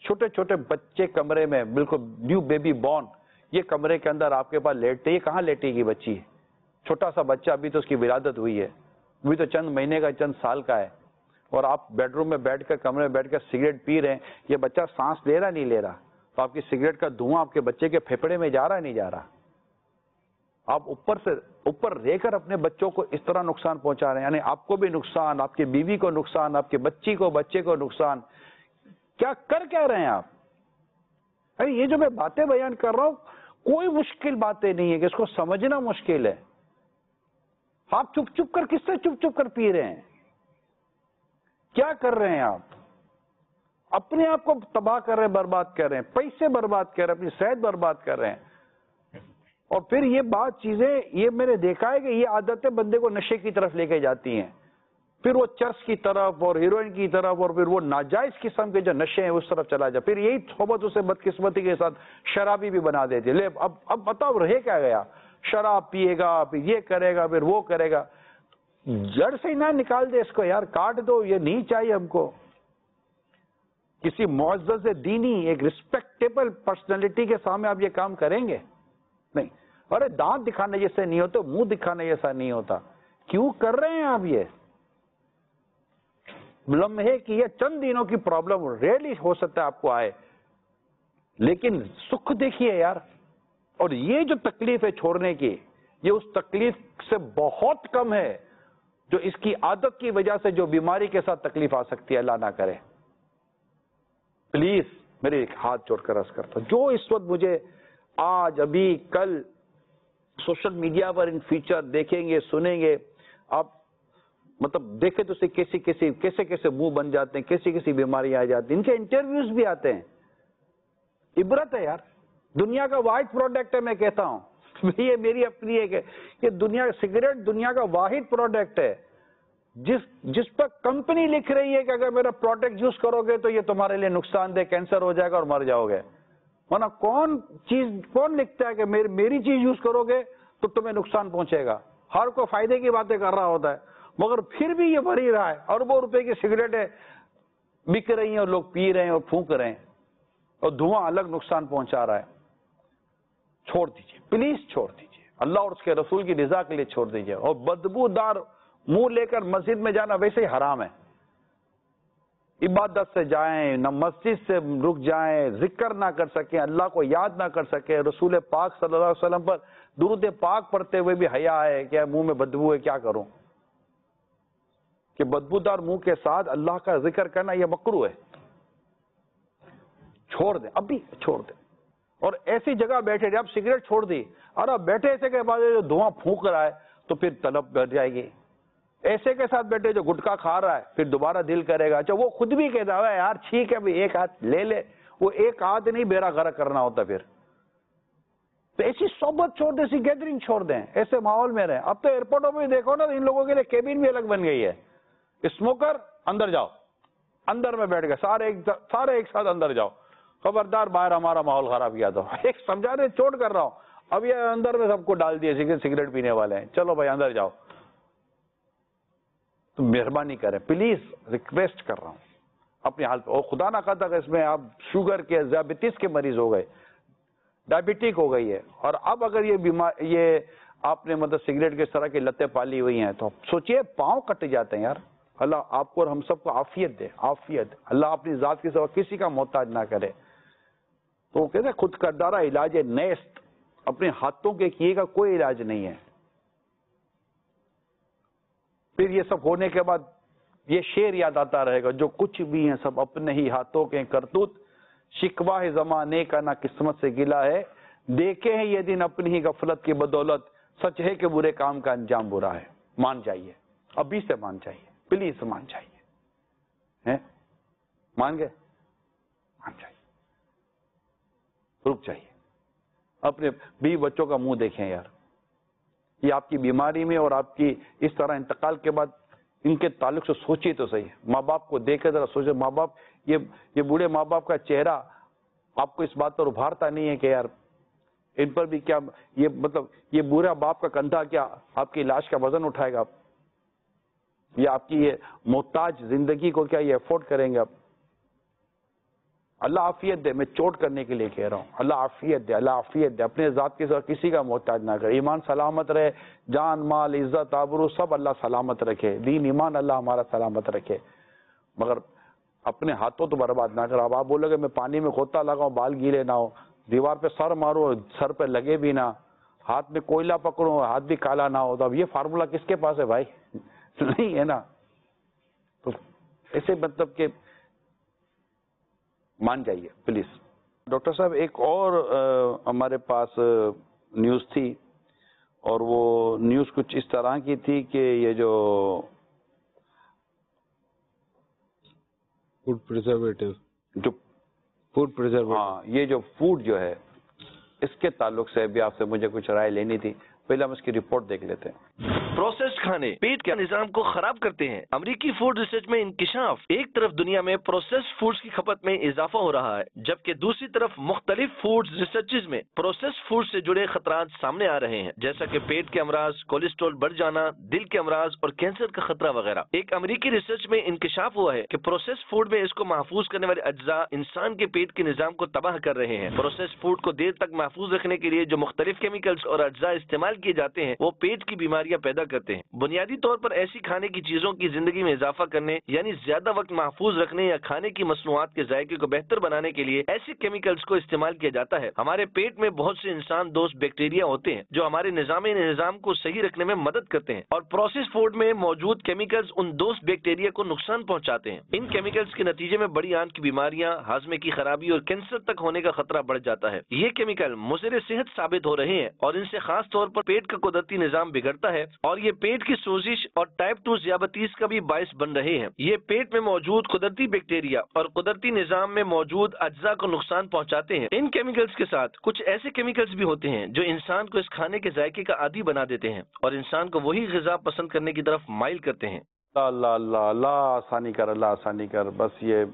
چھوٹے چھوٹے بچے کمرے میں، بالکل نیو بیبی بورن، یہ کمرے کے اندر آپ کے پاس لیٹتے، یہ کہاں لیٹے گی بچی؟ چھوٹا سا بچہ، ابھی تو اس کی ولادت ہوئی ہے، ابھی تو چند مہینے کا، چند سال کا ہے، اور آپ بیڈ روم میں بیٹھ کر، کمرے میں بیٹھ کر سگریٹ پی رہے ہیں. یہ بچہ سانس لے رہا نہیں لے رہا؟ تو آپ کی سگریٹ کا دھواں آپ کے بچے کے پھیپھڑے میں جا رہا نہیں جا رہا؟ آپ اوپر رہ کر اپنے بچوں کو اس طرح نقصان پہنچا رہے ہیں، یعنی آپ کو بھی نقصان، آپ کی بیوی کو نقصان، آپ کی بچی کو، بچے کو نقصان. کیا رہے ہیں آپ؟ ارے یہ جو میں باتیں بیان کر رہا ہوں کوئی مشکل باتیں نہیں ہے کہ اس کو سمجھنا مشکل ہے. آپ چپ کر، کس سے چپ کر پی رہے ہیں؟ کیا کر رہے ہیں آپ؟ اپنے آپ کو تباہ کر رہے ہیں، برباد کر رہے ہیں، پیسے برباد کر رہے ہیں، اپنی صحت برباد کر رہے ہیں. اور پھر یہ بات چیزیں، یہ میں نے دیکھا ہے کہ یہ عادتیں بندے کو نشے کی طرف لے کے جاتی ہیں، پھر وہ چرس کی طرف اور ہیروئن کی طرف، اور پھر وہ ناجائز قسم کے جو نشے ہیں اس طرف چلا جائے. پھر یہی صحبت اسے بدقسمتی کے ساتھ شرابی بھی بنا دیتی ہے. لے اب بتاؤ رہے کیا گیا؟ شراب پیے گا، پھر یہ کرے گا، پھر وہ کرے گا. جڑ سے ہی نہ نکال دے اس کو یار، کاٹ دو. یہ نہیں چاہیے ہم کو. کسی معزز دینی، ایک ریسپیکٹیبل پرسنالٹی کے سامنے آپ یہ کام کریں گے؟ نہیں. ارے دانت دکھانے جیسے نہیں ہوتے، منہ دکھانے جیسا نہیں ہوتا. کیوں کر رہے ہیں آپ یہ؟ لمحے کی یا چند دنوں کی پرابلم ریئرلی ہو سکتا ہے آپ کو آئے، لیکن سکھ دیکھیے یار. اور یہ جو تکلیف ہے چھوڑنے کی، یہ اس تکلیف سے بہت کم ہے جو اس کی عادت کی وجہ سے جو بیماری کے ساتھ تکلیف آ سکتی ہے. اللہ نہ کرے. پلیز میرے ایک ہاتھ جوڑ کر عرض کرتا ہوں، جو اس وقت مجھے آج، ابھی، کل سوشل میڈیا پر ان فیچر دیکھیں گے، سنیں گے، آپ مطلب دیکھیں تو اسے کیسے منہ بن جاتے ہیں، کیسی بیماریاں آ جاتی ہیں. ان کے انٹرویوز بھی آتے ہیں. عبرت ہے یار. دنیا کا واحد پروڈکٹ ہے، میں کہتا ہوں یہ میری اپنی ہے کہ دنیا سگریٹ دنیا کا واحد پروڈکٹ ہے جس پر کمپنی لکھ رہی ہے کہ اگر میرا پروڈکٹ یوز کرو گے تو یہ تمہارے لیے نقصان دہ، کینسر ہو جائے گا اور مر جاؤ گے. ورنہ کون لکھتا ہے کہ میری چیز یوز کرو گے تو تمہیں نقصان پہنچے گا؟ ہر کوئی فائدے کی باتیں کر رہا ہوتا ہے، مگر پھر بھی یہ بھری رہا ہے. اربوں روپے کی سگریٹیں بک رہی ہیں اور لوگ پی رہے ہیں اور پھونک رہے ہیں، اور دھواں الگ نقصان پہنچا رہا ہے. چھوڑ دیجئے، پلیز چھوڑ دیجئے. اللہ اور اس کے رسول کی رضا کے لیے چھوڑ دیجئے. اور بدبودار منہ لے کر مسجد میں جانا ویسے ہی حرام ہے. عبادت سے جائیں، نہ مسجد سے رک جائیں، ذکر نہ کر سکیں، اللہ کو یاد نہ کر سکیں، رسول پاک صلی اللہ علیہ وسلم پر درود پاک پڑھتے ہوئے بھی حیا ہے کہ منہ میں بدبو ہے، کیا کروں؟ کہ بدبودار منہ کے ساتھ اللہ کا ذکر کرنا یہ مکروہ ہے. چھوڑ دیں، ابھی چھوڑ دیں. اور ایسی جگہ بیٹھے جب سگریٹ چھوڑ دی، اور اب بیٹھے ایسے کے بعد جو دھواں پھونک رہا ہے تو پھر طلب بڑھ جائے گی. ایسے کے ساتھ بیٹھے جو گٹکا کھا رہا ہے پھر دوبارہ دل کرے گا. اچھا وہ خود بھی کہتا ہے یار ٹھیک ہے بھی ایک ہاتھ لے لے، وہ ایک ہاتھ نہیں بیڑا غرق کرنا ہوتا. پھر تو ایسی صحبت چھوڑ دیں، ایسی گیدرنگ چھوڑ دیں، ایسے ماحول میں رہیں. اب تو ایئرپورٹوں میں دیکھو نا، ان لوگوں کے لیے کیبن بھی الگ بن گئی ہے. اسموکر اندر جاؤ، اندر میں بیٹھ گئے سارے ایک ساتھ اندر جاؤ. خبردار باہر ہمارا ماحول خراب کیا. تو ایک سمجھانے چوٹ کر رہا ہوں. اب یہ اندر میں سب کو ڈال دیے سگریٹ پینے والے ہیں، چلو بھائی اندر جاؤ. تو مہربانی کریں، پلیز ریکویسٹ کر رہا ہوں اپنی حالت. اور خدا نہ خواستہ کہ اس میں آپ شوگر کے، ذیابیطس کے مریض ہو گئے، ڈائبٹک ہو گئی ہے، اور اب اگر یہ آپ نے مطلب سگریٹ کے اس طرح کی لتیں پالی ہوئی ہیں تو سوچئے پاؤں کٹ جاتے ہیں یار. اللہ آپ کو اور ہم سب کو عافیت دے، عافیت. اللہ اپنی ذات کے سوا کسی کا محتاج نہ کرے. تو وہ کہتے ہیں خود کردارہ علاج نیست، اپنے ہاتھوں کے کیے کا کوئی علاج نہیں ہے. پھر یہ سب ہونے کے بعد یہ شعر یاد آتا رہے گا، جو کچھ بھی ہیں سب اپنے ہی ہاتھوں کے کرتوت، شکوہ ہے زمانے کا نہ قسمت سے گلا ہے، دیکھے ہیں یہ دن اپنی ہی غفلت کی بدولت، سچ ہے کہ برے کام کا انجام برا ہے. مان جائیے، ابھی سے مان جائیے، پلیز مان جائیے. مان گئے؟ مان جائیے، رک جائیے. اپنے بیوی بچوں کا منہ دیکھیں یار. یہ آپ کی بیماری میں اور آپ کی اس طرح انتقال کے بعد ان کے تعلق سے سوچیے تو صحیح. ماں باپ کو دیکھ کے ذرا سوچے. ماں باپ، یہ بوڑھے ماں باپ کا چہرہ آپ کو اس بات پر ابھارتا نہیں ہے کہ یار ان پر بھی کیا یہ مطلب یہ بوڑھا باپ کا کندھا کیا آپ کی لاش کا وزن اٹھائے گا؟ یا آپ کی یہ محتاج زندگی کو کیا یہ افورڈ کریں گے آپ؟ اللہ عافیت دے، میں چوٹ کرنے کے لیے کہہ رہا ہوں، اللہ عافیت دے، اللہ عافیت دے، اپنے ذات کے ساتھ کسی کا محتاج نہ کرے، ایمان سلامت رہے، جان مال عزت آبرو سب اللہ سلامت رکھے، دین ایمان اللہ ہمارا سلامت رکھے، مگر اپنے ہاتھوں تو برباد نہ کرو۔ اب آپ بولو کہ میں پانی میں غوطہ لگاؤں بال گیلے نہ ہو، دیوار پہ سر مارو سر پہ لگے بھی نہ، ہاتھ میں کوئلہ پکڑو ہاتھ بھی کالا نہ ہو، تو اب یہ فارمولا کس کے پاس ہے بھائی؟ نہیں ہے نا۔ تو ایسے مطلب کہ مان جائیے پلیز۔ ڈاکٹر صاحب ایک اور ہمارے پاس نیوز تھی، اور وہ نیوز کچھ اس طرح کی تھی کہ یہ جو فوڈ پریزرویٹو ہاں یہ جو فوڈ جو ہے اس کے تعلق سے بھی آپ سے مجھے کچھ رائے لینی تھی، پہلے ہم اس کی رپورٹ دیکھ لیتے ہیں۔ پروسیسڈ کھانے پیٹ کے نظام کو خراب کرتے ہیں۔ امریکی فوڈ ریسرچ میں انکشاف، ایک طرف دنیا میں پروسیسڈ فوڈز کی کھپت میں اضافہ ہو رہا ہے، جبکہ دوسری طرف مختلف فوڈ ریسرچز میں پروسیسڈ فوڈ سے جڑے خطرات سامنے آ رہے ہیں، جیسا کہ پیٹ کے امراض، کولیسٹرول بڑھ جانا، دل کے امراض اور کینسر کا خطرہ وغیرہ۔ ایک امریکی ریسرچ میں انکشاف ہوا ہے کہ پروسیسڈ فوڈ میں اس کو محفوظ کرنے والے اجزاء انسان کے پیٹ کے نظام کو تباہ کر رہے ہیں۔ پروسیسڈ فوڈ کو دیر تک محفوظ رکھنے کے لیے جو مختلف کیمیکلز اور اجزاء استعمال کیے جاتے ہیں وہ پیٹ کی بیماریاں پیدا کرتے ہیں۔ بنیادی طور پر ایسی کھانے کی چیزوں کی زندگی میں اضافہ کرنے، یعنی زیادہ وقت محفوظ رکھنے یا کھانے کی مصنوعات کے ذائقے کو بہتر بنانے کے لیے ایسے کیمیکلز کو استعمال کیا جاتا ہے۔ ہمارے پیٹ میں بہت سے انسان دوست بیکٹیریا ہوتے ہیں جو ہمارے نظام کو صحیح رکھنے میں مدد کرتے ہیں، اور پروسیس فوڈ میں موجود کیمیکلز ان دوست بیکٹیریا کو نقصان پہنچاتے ہیں۔ ان کیمیکلز کے نتیجے میں بڑی آنت کی بیماریاں، ہاضمے کی خرابی اور کینسر تک ہونے کا خطرہ بڑھ جاتا ہے۔ یہ کیمیکل مضر صحت ثابت ہو رہے ہیں اور ان سے خاص طور پر پیٹ کا قدرتی نظام بگڑتا ہے، اور یہ پیٹ کی سوزش اور ٹائپ 2 ذیابیطس کا بھی باعث بن رہے ہیں۔ یہ پیٹ میں موجود قدرتی بیکٹیریا اور قدرتی نظام میں موجود اجزاء کو نقصان پہنچاتے ہیں۔ ان کیمیکلز کے ساتھ کچھ ایسے کیمیکلز بھی ہوتے ہیں جو انسان کو اس کھانے کے ذائقے کا عادی بنا دیتے ہیں اور انسان کو وہی غذا پسند کرنے کی طرف مائل کرتے ہیں۔ اللہ اللہ اللہ آسانی کر، اللہ آسانی کر، بس یہ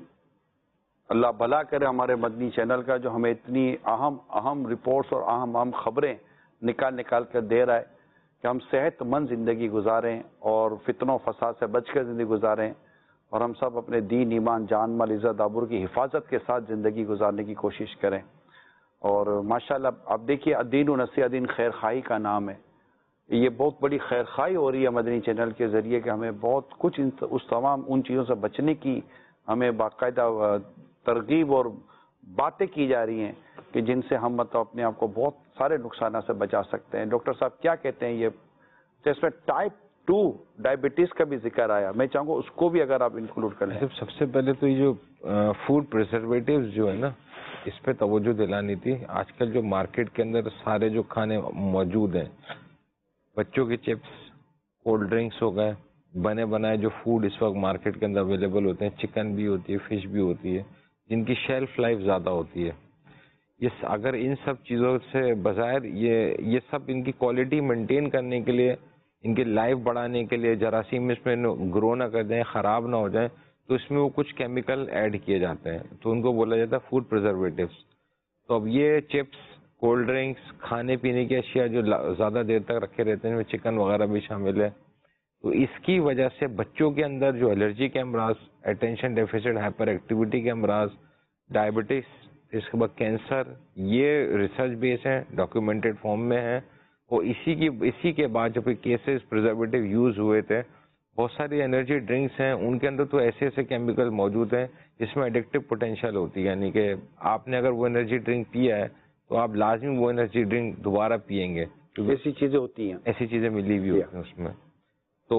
اللہ بھلا کرے ہمارے مدنی چینل کا جو ہمیں اتنی اہم رپورٹس اور اہم خبریں نکال کر دے رہا ہے کہ ہم صحت مند زندگی گزاریں اور فتنوں فساد سے بچ کر زندگی گزاریں، اور ہم سب اپنے دین ایمان جان مال عزت آبرو کی حفاظت کے ساتھ زندگی گزارنے کی کوشش کریں۔ اور ماشاءاللہ آپ دیکھیے الدین و نصیحہ دین خیر خواہی کا نام ہے، یہ بہت بڑی خیر خواہی ہو رہی ہے مدنی چینل کے ذریعے کہ ہمیں بہت کچھ اس تمام ان چیزوں سے بچنے کی ہمیں باقاعدہ ترغیب اور باتیں کی جا رہی ہیں کہ جن سے ہم مطلب اپنے آپ کو بہت سارے نقصانات سے بچا سکتے ہیں۔ ڈاکٹر صاحب کیا کہتے ہیں؟ یہ اس میں ٹائپ 2 ڈائبٹیز کا بھی ذکر آیا، میں چاہوں گا اس کو بھی اگر آپ انکلوڈ کر لیں۔ سب سے پہلے تو یہ جو فوڈ پریزرویٹیوز جو ہے نا، اس پہ توجہ دلانی تھی۔ آج کل جو مارکیٹ کے اندر سارے جو کھانے موجود ہیں، بچوں کے چپس، کولڈ ڈرنکس ہو گئے، بنے بنائے جو فوڈ اس وقت مارکیٹ کے اندر اویلیبل ہوتے ہیں، چکن بھی ہوتی ہے، فش بھی ہوتی ہے، جن کی شیلف لائف زیادہ ہوتی ہے، یہ اگر ان سب چیزوں سے بظاہر یہ سب ان کی کوالٹی مینٹین کرنے کے لیے، ان کی لائف بڑھانے کے لیے، جراثیم اس میں گرو نہ کر جائیں، خراب نہ ہو جائیں، تو اس میں وہ کچھ کیمیکل ایڈ کیے جاتے ہیں، تو ان کو بولا جاتا ہے فوڈ پریزرویٹیوز۔ تو اب یہ چپس، کولڈ ڈرنکس، کھانے پینے کی اشیاء جو زیادہ دیر تک رکھے رہتے ہیں، ان میں چکن وغیرہ بھی شامل ہے، تو اس کی وجہ سے بچوں کے اندر جو الرجی کے امراض، اٹینشن ڈیفیسٹ ہائپر ایکٹیویٹی کے امراض، ڈائبٹیز، اس کے بعد کینسر، یہ ریسرچ بیس ہیں، ڈاکیومنٹڈ فارم میں ہیں، اور اسی کے بعد جب کیسز پریزرویٹیو یوز ہوئے تھے، بہت ساری انرجی ڈرنکس ہیں، ان کے اندر تو ایسے کیمیکل موجود ہیں جس میں ایڈکٹیو پوٹینشیل ہوتی ہے، یعنی کہ آپ نے اگر وہ انرجی ڈرنک پیا ہے تو آپ لازمی وہ انرجی ڈرنک دوبارہ پیئیں گے، ایسی چیزیں ہوتی ہیں، ایسی چیزیں ملی ہوئی ہوتی ہیں اس میں۔ تو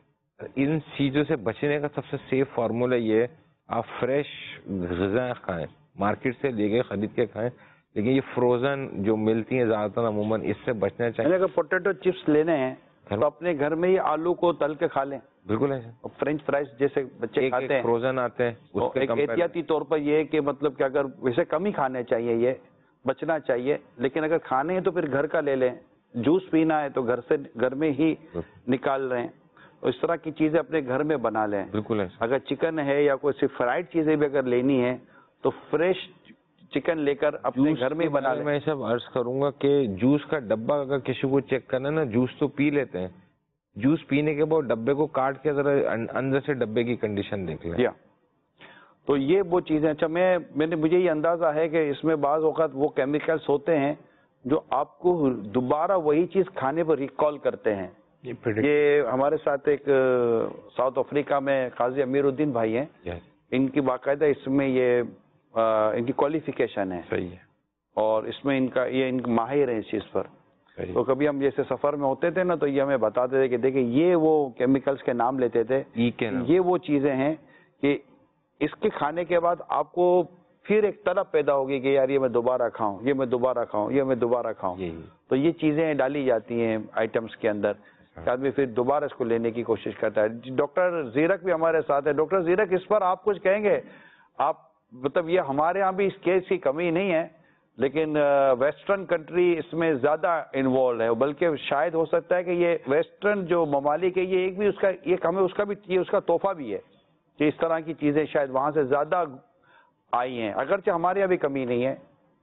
ان چیزوں سے بچنے کا سب سے سیف فارمولا یہ ہے، آپ فریش غذائیں کھائیں، مارکیٹ سے لے کے خرید کے کھائیں، لیکن یہ فروزن جو ملتی ہیں زیادہ تر عموماً اس سے بچنا چاہیے۔ اگر پوٹیٹو چپس لینے ہیں تو اپنے گھر میں ہی آلو کو تل کے کھا لیں، بالکل ایسا، فرینچ فرائز جیسے بچے کھاتے ہیں، فروزن آتے ہیں، اس کے ایک احتیاطی طور پر یہ ہے کہ مطلب کہ اگر ویسے کم ہی کھانے چاہیے، یہ بچنا چاہیے، لیکن اگر کھانے ہیں تو پھر گھر کا لے لیں، جوس پینا ہے تو گھر میں ہی نکال رہے ہیں، اس طرح کی چیزیں اپنے گھر میں بنا لیں۔ بالکل ایسا، اگر چکن ہے یا کوئی صرف فرائڈ چیزیں بھی اگر لینی ہے تو فریش چکن لے کر اپنے گھر میں بنا لیں۔ میں سب عرض کروں گا کہ جوس کا ڈبہ اگر کسی کو چیک کرنا نا، جوس تو پی لیتے ہیں، جوس پینے کے بعد ڈبے کو کاٹ کے ذرا اندر سے ڈبے کی کنڈیشن دیکھ لیں۔ تو یہ وہ چیزیں. اچھا مجھے یہ اندازہ ہے کہ اس میں بعض اوقات وہ کیمیکلز ہوتے ہیں جو آپ کو دوبارہ وہی چیز کھانے پر ریکال کرتے ہیں. یہ ہمارے ساتھ ایک ساؤتھ افریقہ میں قاضی امیر الدین بھائی ہیں, ان کی باقاعدہ اس میں یہ ان کی کوالیفیکیشن ہے. صحیح ہے. اور اس میں ان ماہر ہیں اس چیز پر. تو کبھی ہم جیسے سفر میں ہوتے تھے نا تو یہ ہمیں بتاتے تھے کہ دیکھیں یہ وہ کیمیکلز کے نام لیتے تھے, یہ وہ چیزیں ہیں کہ اس کے کھانے کے بعد آپ کو پھر ایک طلب پیدا ہوگی کہ یار یہ میں دوبارہ کھاؤں, یہ میں دوبارہ کھاؤں, یہ میں دوبارہ کھاؤں. تو یہ چیزیں ڈالی جاتی ہیں آئٹمس کے اندر, آدمی پھر دوبارہ اس کو لینے کی کوشش کرتا ہے. ڈاکٹر زیرک بھی ہمارے ساتھ ہے. ڈاکٹر زیرک, اس پر آپ کچھ کہیں گے؟ آپ مطلب یہ ہمارے ہاں بھی اس کیس کی کمی نہیں ہے, لیکن ویسٹرن کنٹری اس میں زیادہ انوالو ہے, بلکہ شاید ہو سکتا ہے کہ یہ ویسٹرن جو ممالک ہے یہ ایک بھی اس کا ایک ہمیں اس کا بھی یہ اس کا تحفہ بھی ہے کہ اس طرح کی چیزیں شاید وہاں سے زیادہ آئی ہیں, اگرچہ ہمارے یہاں بھی کمی نہیں ہے.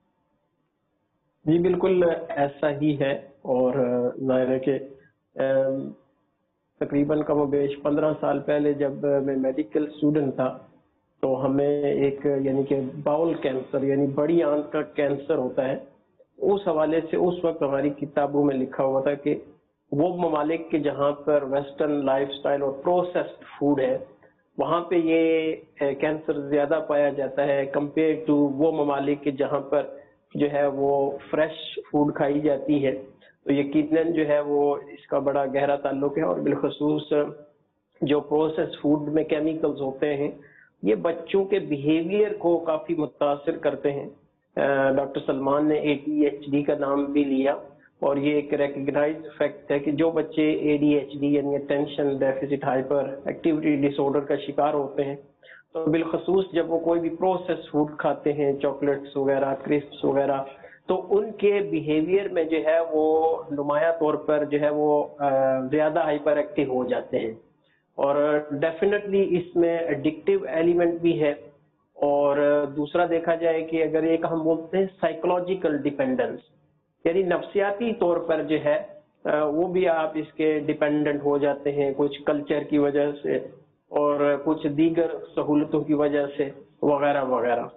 جی بالکل ایسا ہی ہے. اور ظاہر ہے کہ تقریباً کم و بیش 15 سال پہلے جب میں میڈیکل اسٹوڈنٹ تھا تو ہمیں ایک یعنی کہ باؤل کینسر یعنی بڑی آنت کا کینسر ہوتا ہے, اس حوالے سے اس وقت ہماری کتابوں میں لکھا ہوا تھا کہ وہ ممالک کے جہاں پر ویسٹرن لائف سٹائل اور پروسیسڈ فوڈ ہے وہاں پہ یہ کینسر زیادہ پایا جاتا ہے کمپیئر ٹو وہ ممالک کے جہاں پر جو ہے وہ فریش فوڈ کھائی جاتی ہے. تو یقیناً جو ہے وہ اس کا بڑا گہرا تعلق ہے. اور بالخصوص جو پروسیس فوڈ میں کیمیکلز ہوتے ہیں یہ بچوں کے بیہیویئر کو کافی متاثر کرتے ہیں. ڈاکٹر سلمان نے ADHD کا نام بھی لیا اور یہ ایک ریکگنائزڈ فیکٹ ہے کہ جو بچے ADHD یعنی attention deficit hyperactivity disorder کا شکار ہوتے ہیں تو بالخصوص جب وہ کوئی بھی پروسیس فوڈ کھاتے ہیں, چاکلیٹس وغیرہ, کرسپس وغیرہ, تو ان کے بیہیویئر میں جو ہے وہ نمایاں طور پر جو ہے وہ زیادہ ہائپر ایکٹیو ہو جاتے ہیں. اور ڈیفینیٹلی اس میں ایڈکٹیو ایلیمنٹ بھی ہے. اور دوسرا دیکھا جائے کہ اگر ایک ہم بولتے ہیں سائیکولوجیکل ڈیپینڈنس یعنی نفسیاتی طور پر جو ہے وہ بھی آپ اس کے ڈیپینڈنٹ ہو جاتے ہیں کچھ کلچر کی وجہ سے اور کچھ دیگر سہولتوں کی وجہ سے وغیرہ وغیرہ.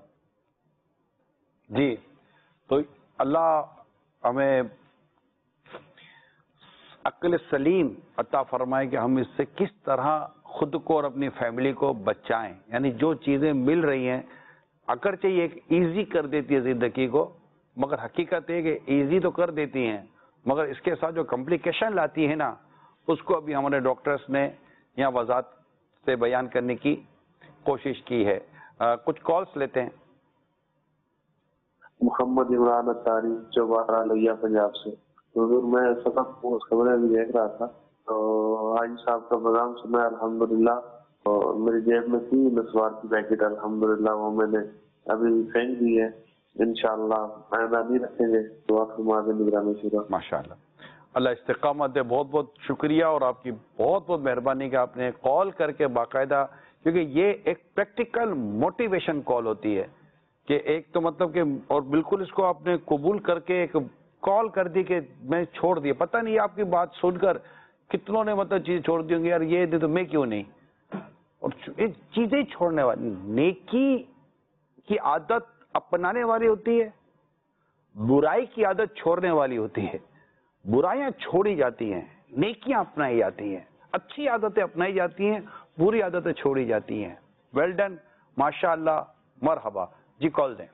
جی تو اللہ ہمیں عقل سلیم عطا فرمائے کہ ہم اس سے کس طرح خود کو اور اپنی فیملی کو بچائیں. یعنی جو چیزیں مل رہی ہیں اگرچہ یہ ایک ایزی کر دیتی ہے زندگی کو, مگر حقیقت ہے کہ ایزی تو کر دیتی ہیں مگر اس کے ساتھ جو کمپلیکیشن لاتی ہے نا اس کو ابھی ہمارے ڈاکٹرز نے یہاں وضاحت سے بیان کرنے کی کوشش کی ہے. کچھ کالز لیتے ہیں. محمد عمران اتاری چوبارہ لیا پنجاب سے. حضور میں سبق خبریں بھی دیکھ رہا تھا تو حاجی صاحب کا پیغام سنا الحمدللہ, اور میری جیب میں تھی نسوار کی پیکٹ الحمدللہ وہ میں نے ابھی پھینک دی ہے. انشاءاللہ آئندہ نہیں رکھیں گے. دعا فرما دیں نگرانی شورا. ماشاءاللہ اللہ استقامت دے. بہت بہت شکریہ اور آپ کی بہت بہت مہربانی کہ آپ نے کال کر کے باقاعدہ, کیونکہ یہ ایک پریکٹیکل موٹیویشن کال ہوتی ہے کہ ایک تو مطلب کہ اور بالکل اس کو آپ نے قبول کر کے ایک کال کر دی کہ میں چھوڑ دیا. پتہ نہیں آپ کی بات سن کر کتنوں نے مطلب چیز چھوڑ دی ہوں گی, یار یہ دے تو میں کیوں نہیں. اور چیزیں چھوڑنے والی, نیکی کی عادت اپنانے والی ہوتی ہے, برائی کی عادت چھوڑنے والی ہوتی ہے. برائیاں چھوڑی جاتی ہیں, نیکیاں اپنائی جاتی ہیں, اچھی عادتیں اپنائی جاتی ہیں, بری عادتیں چھوڑی جاتی ہیں. ویل ڈن, ماشاء اللہ, مرحبا. جی کال دیں.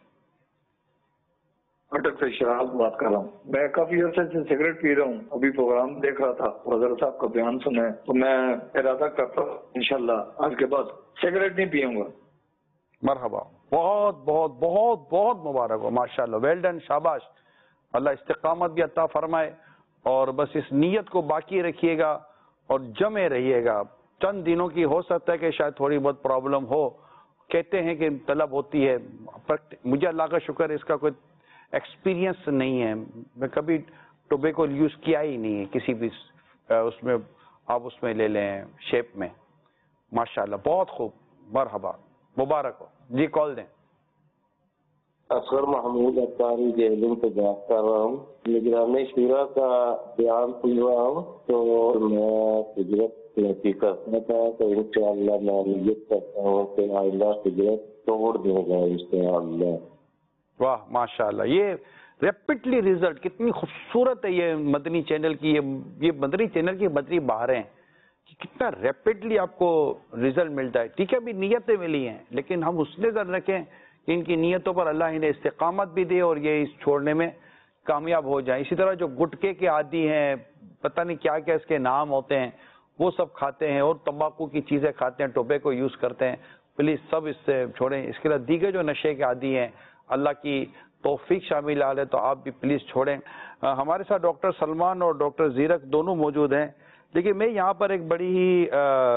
اٹک سے شراز بات کر رہا ہوں. میں کافی عرصے سے سگریٹ پی رہا ہوں. ابھی پروگرام دیکھ رہا تھا, حضرت صاحب کا بیان سنا ہے تو میں ارادہ کرتا ہوں انشاءاللہ آج کے بعد سگریٹ نہیں پیوں گا. مرحبا, بہت بہت بہت بہت مبارک ہو. ماشاءاللہ, ویل ڈن, شاباش. اللہ استقامت بھی عطا فرمائے اور بس اس نیت کو باقی رکھیے گا اور جمے رہیے گا. چند دنوں کی ہو سکتا ہے کہ شاید تھوڑی بہت پرابلم ہو, کہتے ہیں کہ طلب ہوتی ہے. مجھے اللہ کا شکر اس کا کوئی ایکسپیرینس نہیں ہے, میں کبھی ٹوبیکو یوز کیا ہی نہیں ہے کسی بھی اس میں, آپ اس میں لے لیں شیپ میں. ماشاءاللہ, بہت خوب, مرحبا, مبارک ہو. جی کال دیں. اصغر محمود اتاری جہلم سے بات کر رہا ہوں. نگرانی شورا کا بیان سن رہا ہوں تو میں ہجرت करता था, तो इंशाअल्लाह मैं नियत करता हूँ कि आइंदा सिगरेट तोड़ दूंगा इंशाअल्लाह। वाह माशाल्लाह, ये रैपिडली रिजल्ट, कितनी खूबसूरत है ये मदनी चैनल की, ये मदनी चैनल की मदनी बाहरें कि कितना रैपिडली आपको रिजल्ट मिलता है। ठीक है, अभी नीयतें मिली हैं, लेकिन हम उस नजर रखें कि इनकी नीयतों पर अल्लाह इन्हें इस्तिकामत भी दे और ये इस छोड़ने में कामयाब हो जाए। इसी तरह जो गुटके के आदी हैं, पता नहीं क्या क्या इसके नाम होते हैं, वो सब खाते हैं और तंबाकू की चीजें खाते हैं, टोबैको यूज करते हैं, प्लीज सब इससे छोड़ें। इसके अलावा दीगर जो नशे के आदी हैं, अल्लाह की तौफीक शामिल आ है तो आप भी प्लीज छोड़ें। हमारे साथ डॉक्टर सलमान और डॉक्टर जीरक दोनों मौजूद हैं, लेकिन मैं यहाँ पर एक बड़ी ही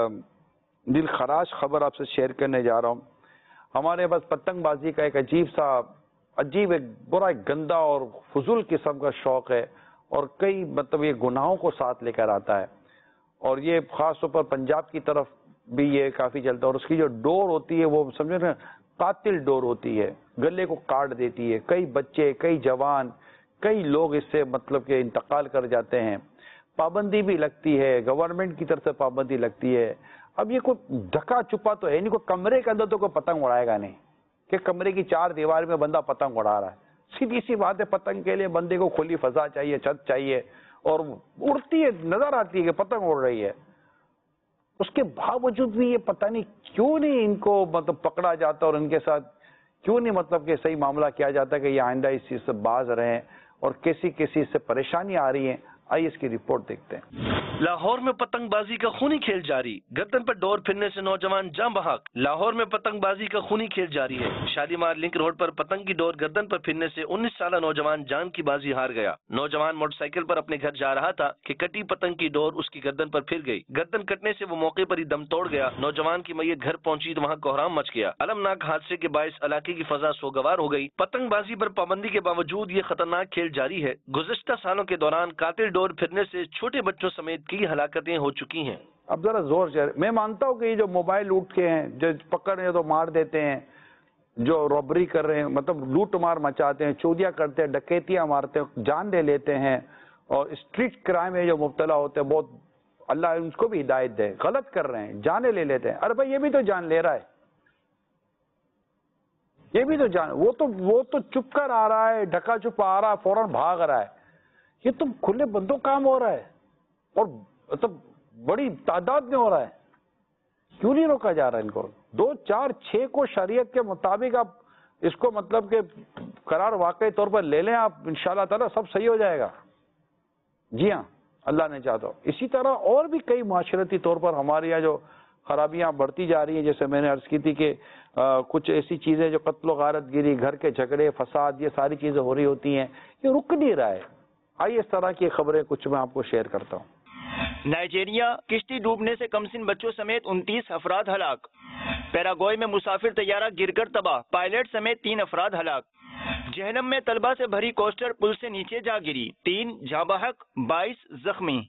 दिल खराश खबर आपसे शेयर करने जा रहा हूँ। हमारे पास पतंगबाजी का एक अजीब एक बुरा एक गंदा और फजूल किस्म का शौक है और कई मतलब ये गुनाहों को साथ लेकर आता है, और ये खास तौर पर पंजाब की तरफ भी ये काफी चलता है। और उसकी जो डोर होती है वो समझो ना कातिल डोर होती है, गले को काट देती है। कई बच्चे, कई जवान, कई लोग इससे मतलब के इंतकाल कर जाते हैं। पाबंदी भी लगती है, गवर्नमेंट की तरफ से पाबंदी लगती है। अब ये कोई ढका छुपा तो है नहीं, कोई कमरे के अंदर तो कोई पतंग उड़ाएगा नहीं कि कमरे की चार दीवार में बंदा पतंग उड़ा रहा है। सीधी सी बात है, पतंग के लिए बंदे को खुली फजा चाहिए, छत चाहिए, और उड़ती है, नजर आती है कि पतंग उड़ रही है। उसके बावजूद भी ये पता नहीं क्यों नहीं इनको मतलब पकड़ा जाता और इनके साथ क्यों नहीं मतलब कि सही मामला किया जाता कि ये आइंदा इस चीज से बाज रहे हैं और कैसी कैसी इससे परेशानी आ रही है। आइए इसकी रिपोर्ट देखते हैं। लाहौर में पतंगबाजी का खूनी खेल जारी, गर्दन पर डोर फिरने से नौजवान जान बहक। लाहौर में पतंगबाजी का खूनी खेल जारी है। शालीमार लिंक रोड पर पतंग की डोर गर्दन पर फिरने से 19 साल नौजवान जान की बाजी हार गया। नौजवान मोटरसाइकिल पर अपने घर जा रहा था कि कटी पतंग की डोर उसकी गर्दन पर फिर गई। गर्दन कटने से वो मौके पर ही दम तोड़ गया। नौजवान की मैयत घर पहुंची तो वहाँ कोहराम मच गया। अलमनाक हादसे के बायस इलाके की फजा सोगवार हो गई। पतंगबाजी पर पाबंदी के बावजूद ये खतरनाक खेल जारी है। गुज़िश्ता सालों के दौरान कातिल डोर फिरने से छोटे बच्चों समेत कई हलाकतें हो चुकी हैं। अब जरा जोर से, मैं मानता हूँ कि ये जो मोबाइल लूट के हैं, जो पकड़ रहे हैं तो मार देते हैं, जो रॉबरी कर रहे हैं मतलब लूट मार मचाते हैं, चोरियां करते हैं, डकैतियां मारते हैं, जान ले लेते हैं, और स्ट्रीट क्राइम में जो मुब्तला होते हैं, बहुत अल्लाह उनको भी हिदायत दे, गलत कर रहे हैं, जाने ले लेते हैं। अरे भाई ये भी तो जान ले रहा है, ये भी तो जान, वो तो चुप कर आ रहा है, ढका छुपा आ रहा है, फौरन भाग रहा है। ये तो खुले बंदों काम हो रहा है और मतलब बड़ी तादाद में हो रहा है। क्यों नहीं रोका जा रहा है इनको? 2, 4, 6 को शरीयत के मुताबिक आप इसको मतलब के करार वाकई तौर पर ले लें आप, इंशाअल्लाह ताला सब सही हो जाएगा। जी हाँ, अल्लाह ने चाहता हो। इसी तरह और भी कई माशरती तौर पर हमारे यहाँ जो खराबियां बढ़ती जा रही हैं, जैसे मैंने अर्ज की थी कि कुछ ऐसी चीजें जो कत्ल गारत गिरी, घर के झगड़े, फसाद, ये सारी चीजें हो रही होती हैं, ये रुक नहीं रहा है। आइए इस तरह की खबरें कुछ मैं आपको शेयर करता हूँ। नाइजीरिया, किश्ती डूबने से कमसिन बच्चों समेत 29 अफराद हलाक। पैराग्वे में मुसाफिर तैयारा गिरकर तबाह, पायलट समेत 3 अफराद हलाक। जहन्नम में तलबा से भरी कोस्टर पुल से नीचे जा गिरी, 3 जाँ बहक, 22 जख्मी।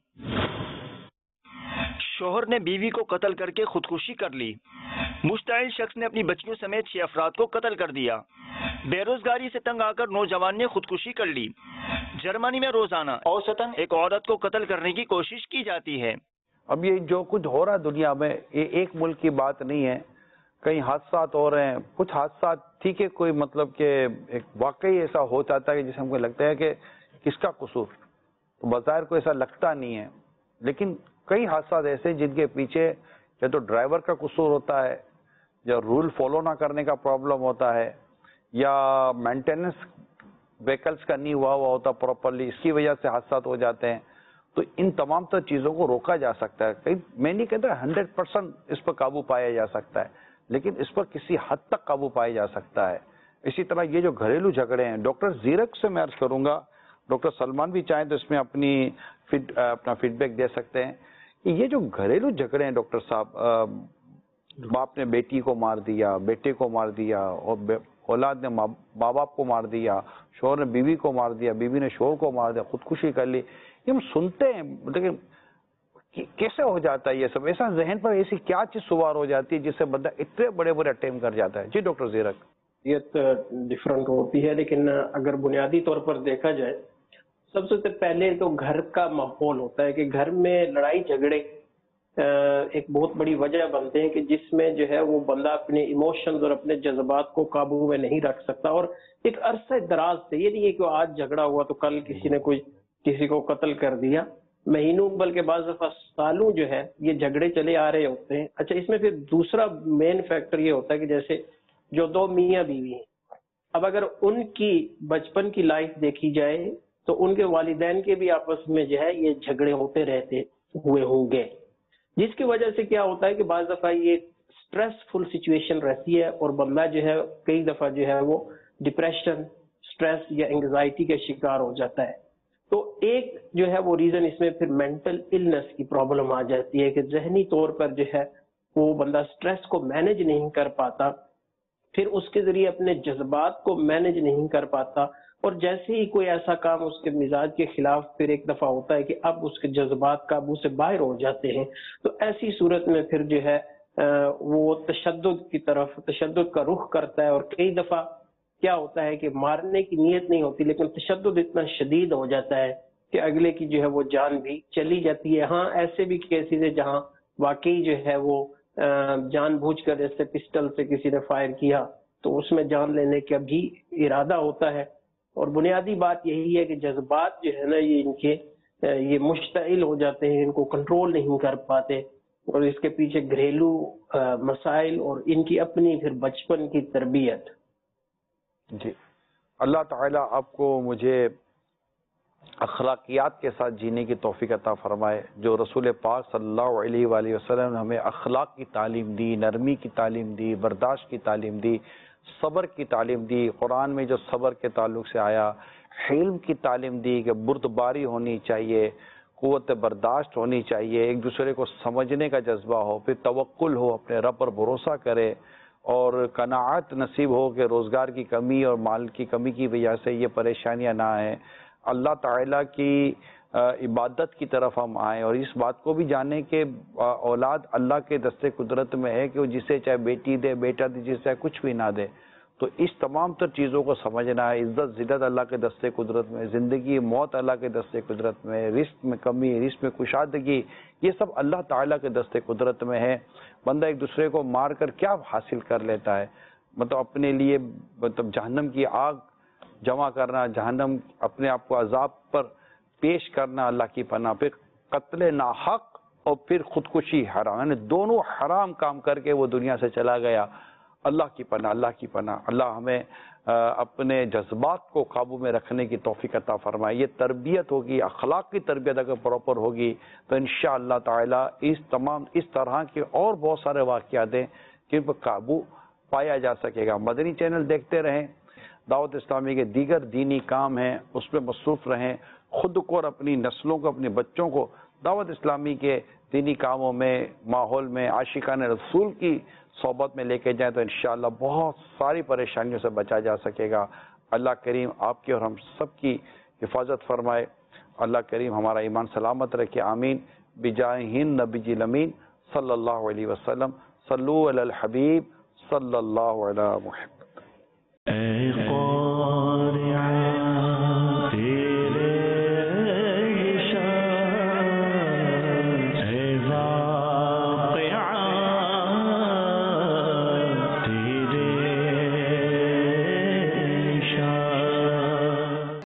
शोहर ने बीवी को कत्ल करके खुदकुशी कर ली। मुश्ताइल शख्स ने अपनी बच्चियों समेत 6 अफराद को कत्ल कर दिया। बेरोजगारी से तंग आकर नौजवान ने खुदकुशी कर ली। जर्मनी में रोजाना औसतन एक औरत को कत्ल करने की कोशिश की जाती है। अब ये जो कुछ हो रहा है दुनिया में, ये एक मुल्क की बात नहीं है, कई हादसात हो रहे हैं। कुछ हादसात ठीक है, कोई मतलब के एक वाकई ऐसा हो जाता है जिसे हमको लगता है कि किसका कसूर, तो बाजार को ऐसा लगता नहीं है, लेकिन कई हादसात ऐसे जिनके पीछे या तो ड्राइवर का कसूर होता है, या रूल फॉलो ना करने का प्रॉब्लम होता है, या मेंटेनेंस व्हीकल्स का नहीं हुआ होता प्रॉपरली, इसकी वजह से हादसात हो जाते हैं। तो इन तमाम तर चीज़ों को रोका जा सकता है। कहीं मैं नहीं कहता 100% इस पर काबू पाया जा सकता है, लेकिन इस पर किसी हद तक काबू पाया जा सकता है। इसी तरह ये जो घरेलू झगड़े हैं, डॉक्टर जीरक से मैं अर्ज करूंगा, डॉक्टर सलमान भी चाहें तो इसमें अपना फीडबैक दे सकते हैं कि ये जो घरेलू झगड़े हैं डॉक्टर साहब, बाप ने बेटी को मार दिया, बेटे को मार दिया, और औलाद ने माँ बाप को मार दिया, शोहर ने बीवी को मार दिया, बीवी ने शोहर को मार दिया, खुदकुशी कर ली, ये हम सुनते हैं, लेकिन कैसे हो जाता है ये सब? ऐसा जहन पर ऐसी क्या चीज सवार हो जाती है जिससे बंदा इतने बड़े बड़े अटेम्प्ट कर जाता है? जी डॉक्टर जीरक। ये डिफरेंट होती है, लेकिन अगर बुनियादी तौर पर देखा जाए, सबसे पहले तो घर का माहौल होता है कि घर में लड़ाई झगड़े ایک بہت بڑی وجہ بنتے ہیں کہ جس میں جو ہے وہ بندہ اپنے ایموشنز اور اپنے جذبات کو قابو میں نہیں رکھ سکتا، اور ایک عرصہ دراز سے، یہ نہیں ہے کہ آج جھگڑا ہوا تو کل کسی نے کسی کو قتل کر دیا، مہینوں بلکہ بعض دفعہ سالوں جو ہے یہ جھگڑے چلے آ رہے ہوتے ہیں۔ اچھا، اس میں پھر دوسرا مین فیکٹر یہ ہوتا ہے کہ جیسے جو دو میاں بیوی ہیں، اب اگر ان کی بچپن کی لائف دیکھی جائے تو ان کے والدین کے بھی آپس میں جو ہے یہ جھگڑے ہوتے رہتے ہوئے ہوں گے، جس کی وجہ سے کیا ہوتا ہے کہ بعض دفعہ یہ سٹریسفل سچویشن رہتی ہے اور بندہ جو ہے کئی دفعہ جو ہے وہ ڈپریشن، سٹریس یا انگزائٹی کا شکار ہو جاتا ہے۔ تو ایک جو ہے وہ ریزن اس میں پھر مینٹل النس کی پرابلم آ جاتی ہے کہ ذہنی طور پر جو ہے وہ بندہ سٹریس کو مینج نہیں کر پاتا، پھر اس کے ذریعے اپنے جذبات کو مینج نہیں کر پاتا، اور جیسے ہی کوئی ایسا کام اس کے مزاج کے خلاف پھر ایک دفعہ ہوتا ہے کہ اب اس کے جذبات قابو سے باہر ہو جاتے ہیں، تو ایسی صورت میں پھر جو ہے وہ تشدد کی طرف، تشدد کا رخ کرتا ہے، اور کئی دفعہ کیا ہوتا ہے کہ مارنے کی نیت نہیں ہوتی لیکن تشدد اتنا شدید ہو جاتا ہے کہ اگلے کی جو ہے وہ جان بھی چلی جاتی ہے۔ ہاں، ایسے بھی کیسز ہے جہاں واقعی جو ہے وہ جان بوجھ کر جیسے پسٹل سے کسی نے فائر کیا تو اس میں جان لینے کا بھی ارادہ ہوتا ہے، اور بنیادی بات یہی ہے کہ جذبات جو ہے نا یہ ان کے یہ مشتعل ہو جاتے ہیں، ان کو کنٹرول نہیں کر پاتے، اور اس کے پیچھے گھریلو مسائل اور ان کی اپنی پھر بچپن کی تربیت۔ جی، اللہ تعالیٰ آپ کو مجھے اخلاقیات کے ساتھ جینے کی توفیق عطا فرمائے، جو رسول پاک صلی اللہ علیہ وآلہ وسلم نے ہمیں اخلاق کی تعلیم دی، نرمی کی تعلیم دی، برداشت کی تعلیم دی، صبر کی تعلیم دی۔ قرآن میں جو صبر کے تعلق سے آیا، حلم کی تعلیم دی کہ بردباری ہونی چاہیے، قوت برداشت ہونی چاہیے، ایک دوسرے کو سمجھنے کا جذبہ ہو، پھر توکل ہو، اپنے رب پر بھروسہ کرے، اور قناعت نصیب ہو کہ روزگار کی کمی اور مال کی کمی کی وجہ سے یہ پریشانیاں نہ آئیں، اللہ تعالیٰ کی عبادت کی طرف ہم آئیں، اور اس بات کو بھی جانیں کہ اولاد اللہ کے دست قدرت میں ہے کہ وہ جسے چاہے بیٹی دے، بیٹا دے، جسے چاہے کچھ بھی نہ دے، تو اس تمام تر چیزوں کو سمجھنا ہے۔ عزت ذلت اللہ کے دست قدرت میں، زندگی موت اللہ کے دست قدرت میں، رزق میں کمی، رزق میں کشادگی، یہ سب اللہ تعالیٰ کے دست قدرت میں ہے۔ بندہ ایک دوسرے کو مار کر کیا حاصل کر لیتا ہے، مطلب اپنے لیے جہنم کی آگ جمع کرنا، جہنم اپنے آپ کو عذاب پر پیش کرنا، اللہ کی پناہ، پھر قتل ناحق اور پھر خودکشی حرام، یعنی دونوں حرام کام کر کے وہ دنیا سے چلا گیا۔ اللہ کی پناہ، اللہ کی پناہ، اللہ ہمیں اپنے جذبات کو قابو میں رکھنے کی توفیق عطا فرمائے۔ یہ تربیت ہوگی، اخلاق کی تربیت اگر پراپر ہوگی تو انشاءاللہ تعالی اس طرح کے اور بہت سارے واقعات ہیں جن پر قابو پایا جا سکے گا۔ مدنی چینل دیکھتے رہیں، دعوت اسلامی کے دیگر دینی کام ہیں اس میں مصروف رہیں، خود کو اور اپنی نسلوں کو، اپنے بچوں کو دعوت اسلامی کے دینی کاموں میں، ماحول میں، عاشقان رسول کی صحبت میں لے کے جائیں تو انشاءاللہ بہت ساری پریشانیوں سے بچا جا سکے گا۔ اللہ کریم آپ کی اور ہم سب کی حفاظت فرمائے، اللہ کریم ہمارا ایمان سلامت رکھے، آمین۔ بجاہ نبی الامین صلی اللہ علیہ وسلم، صلو علی الحبیب صلی اللہ علیہ محمد۔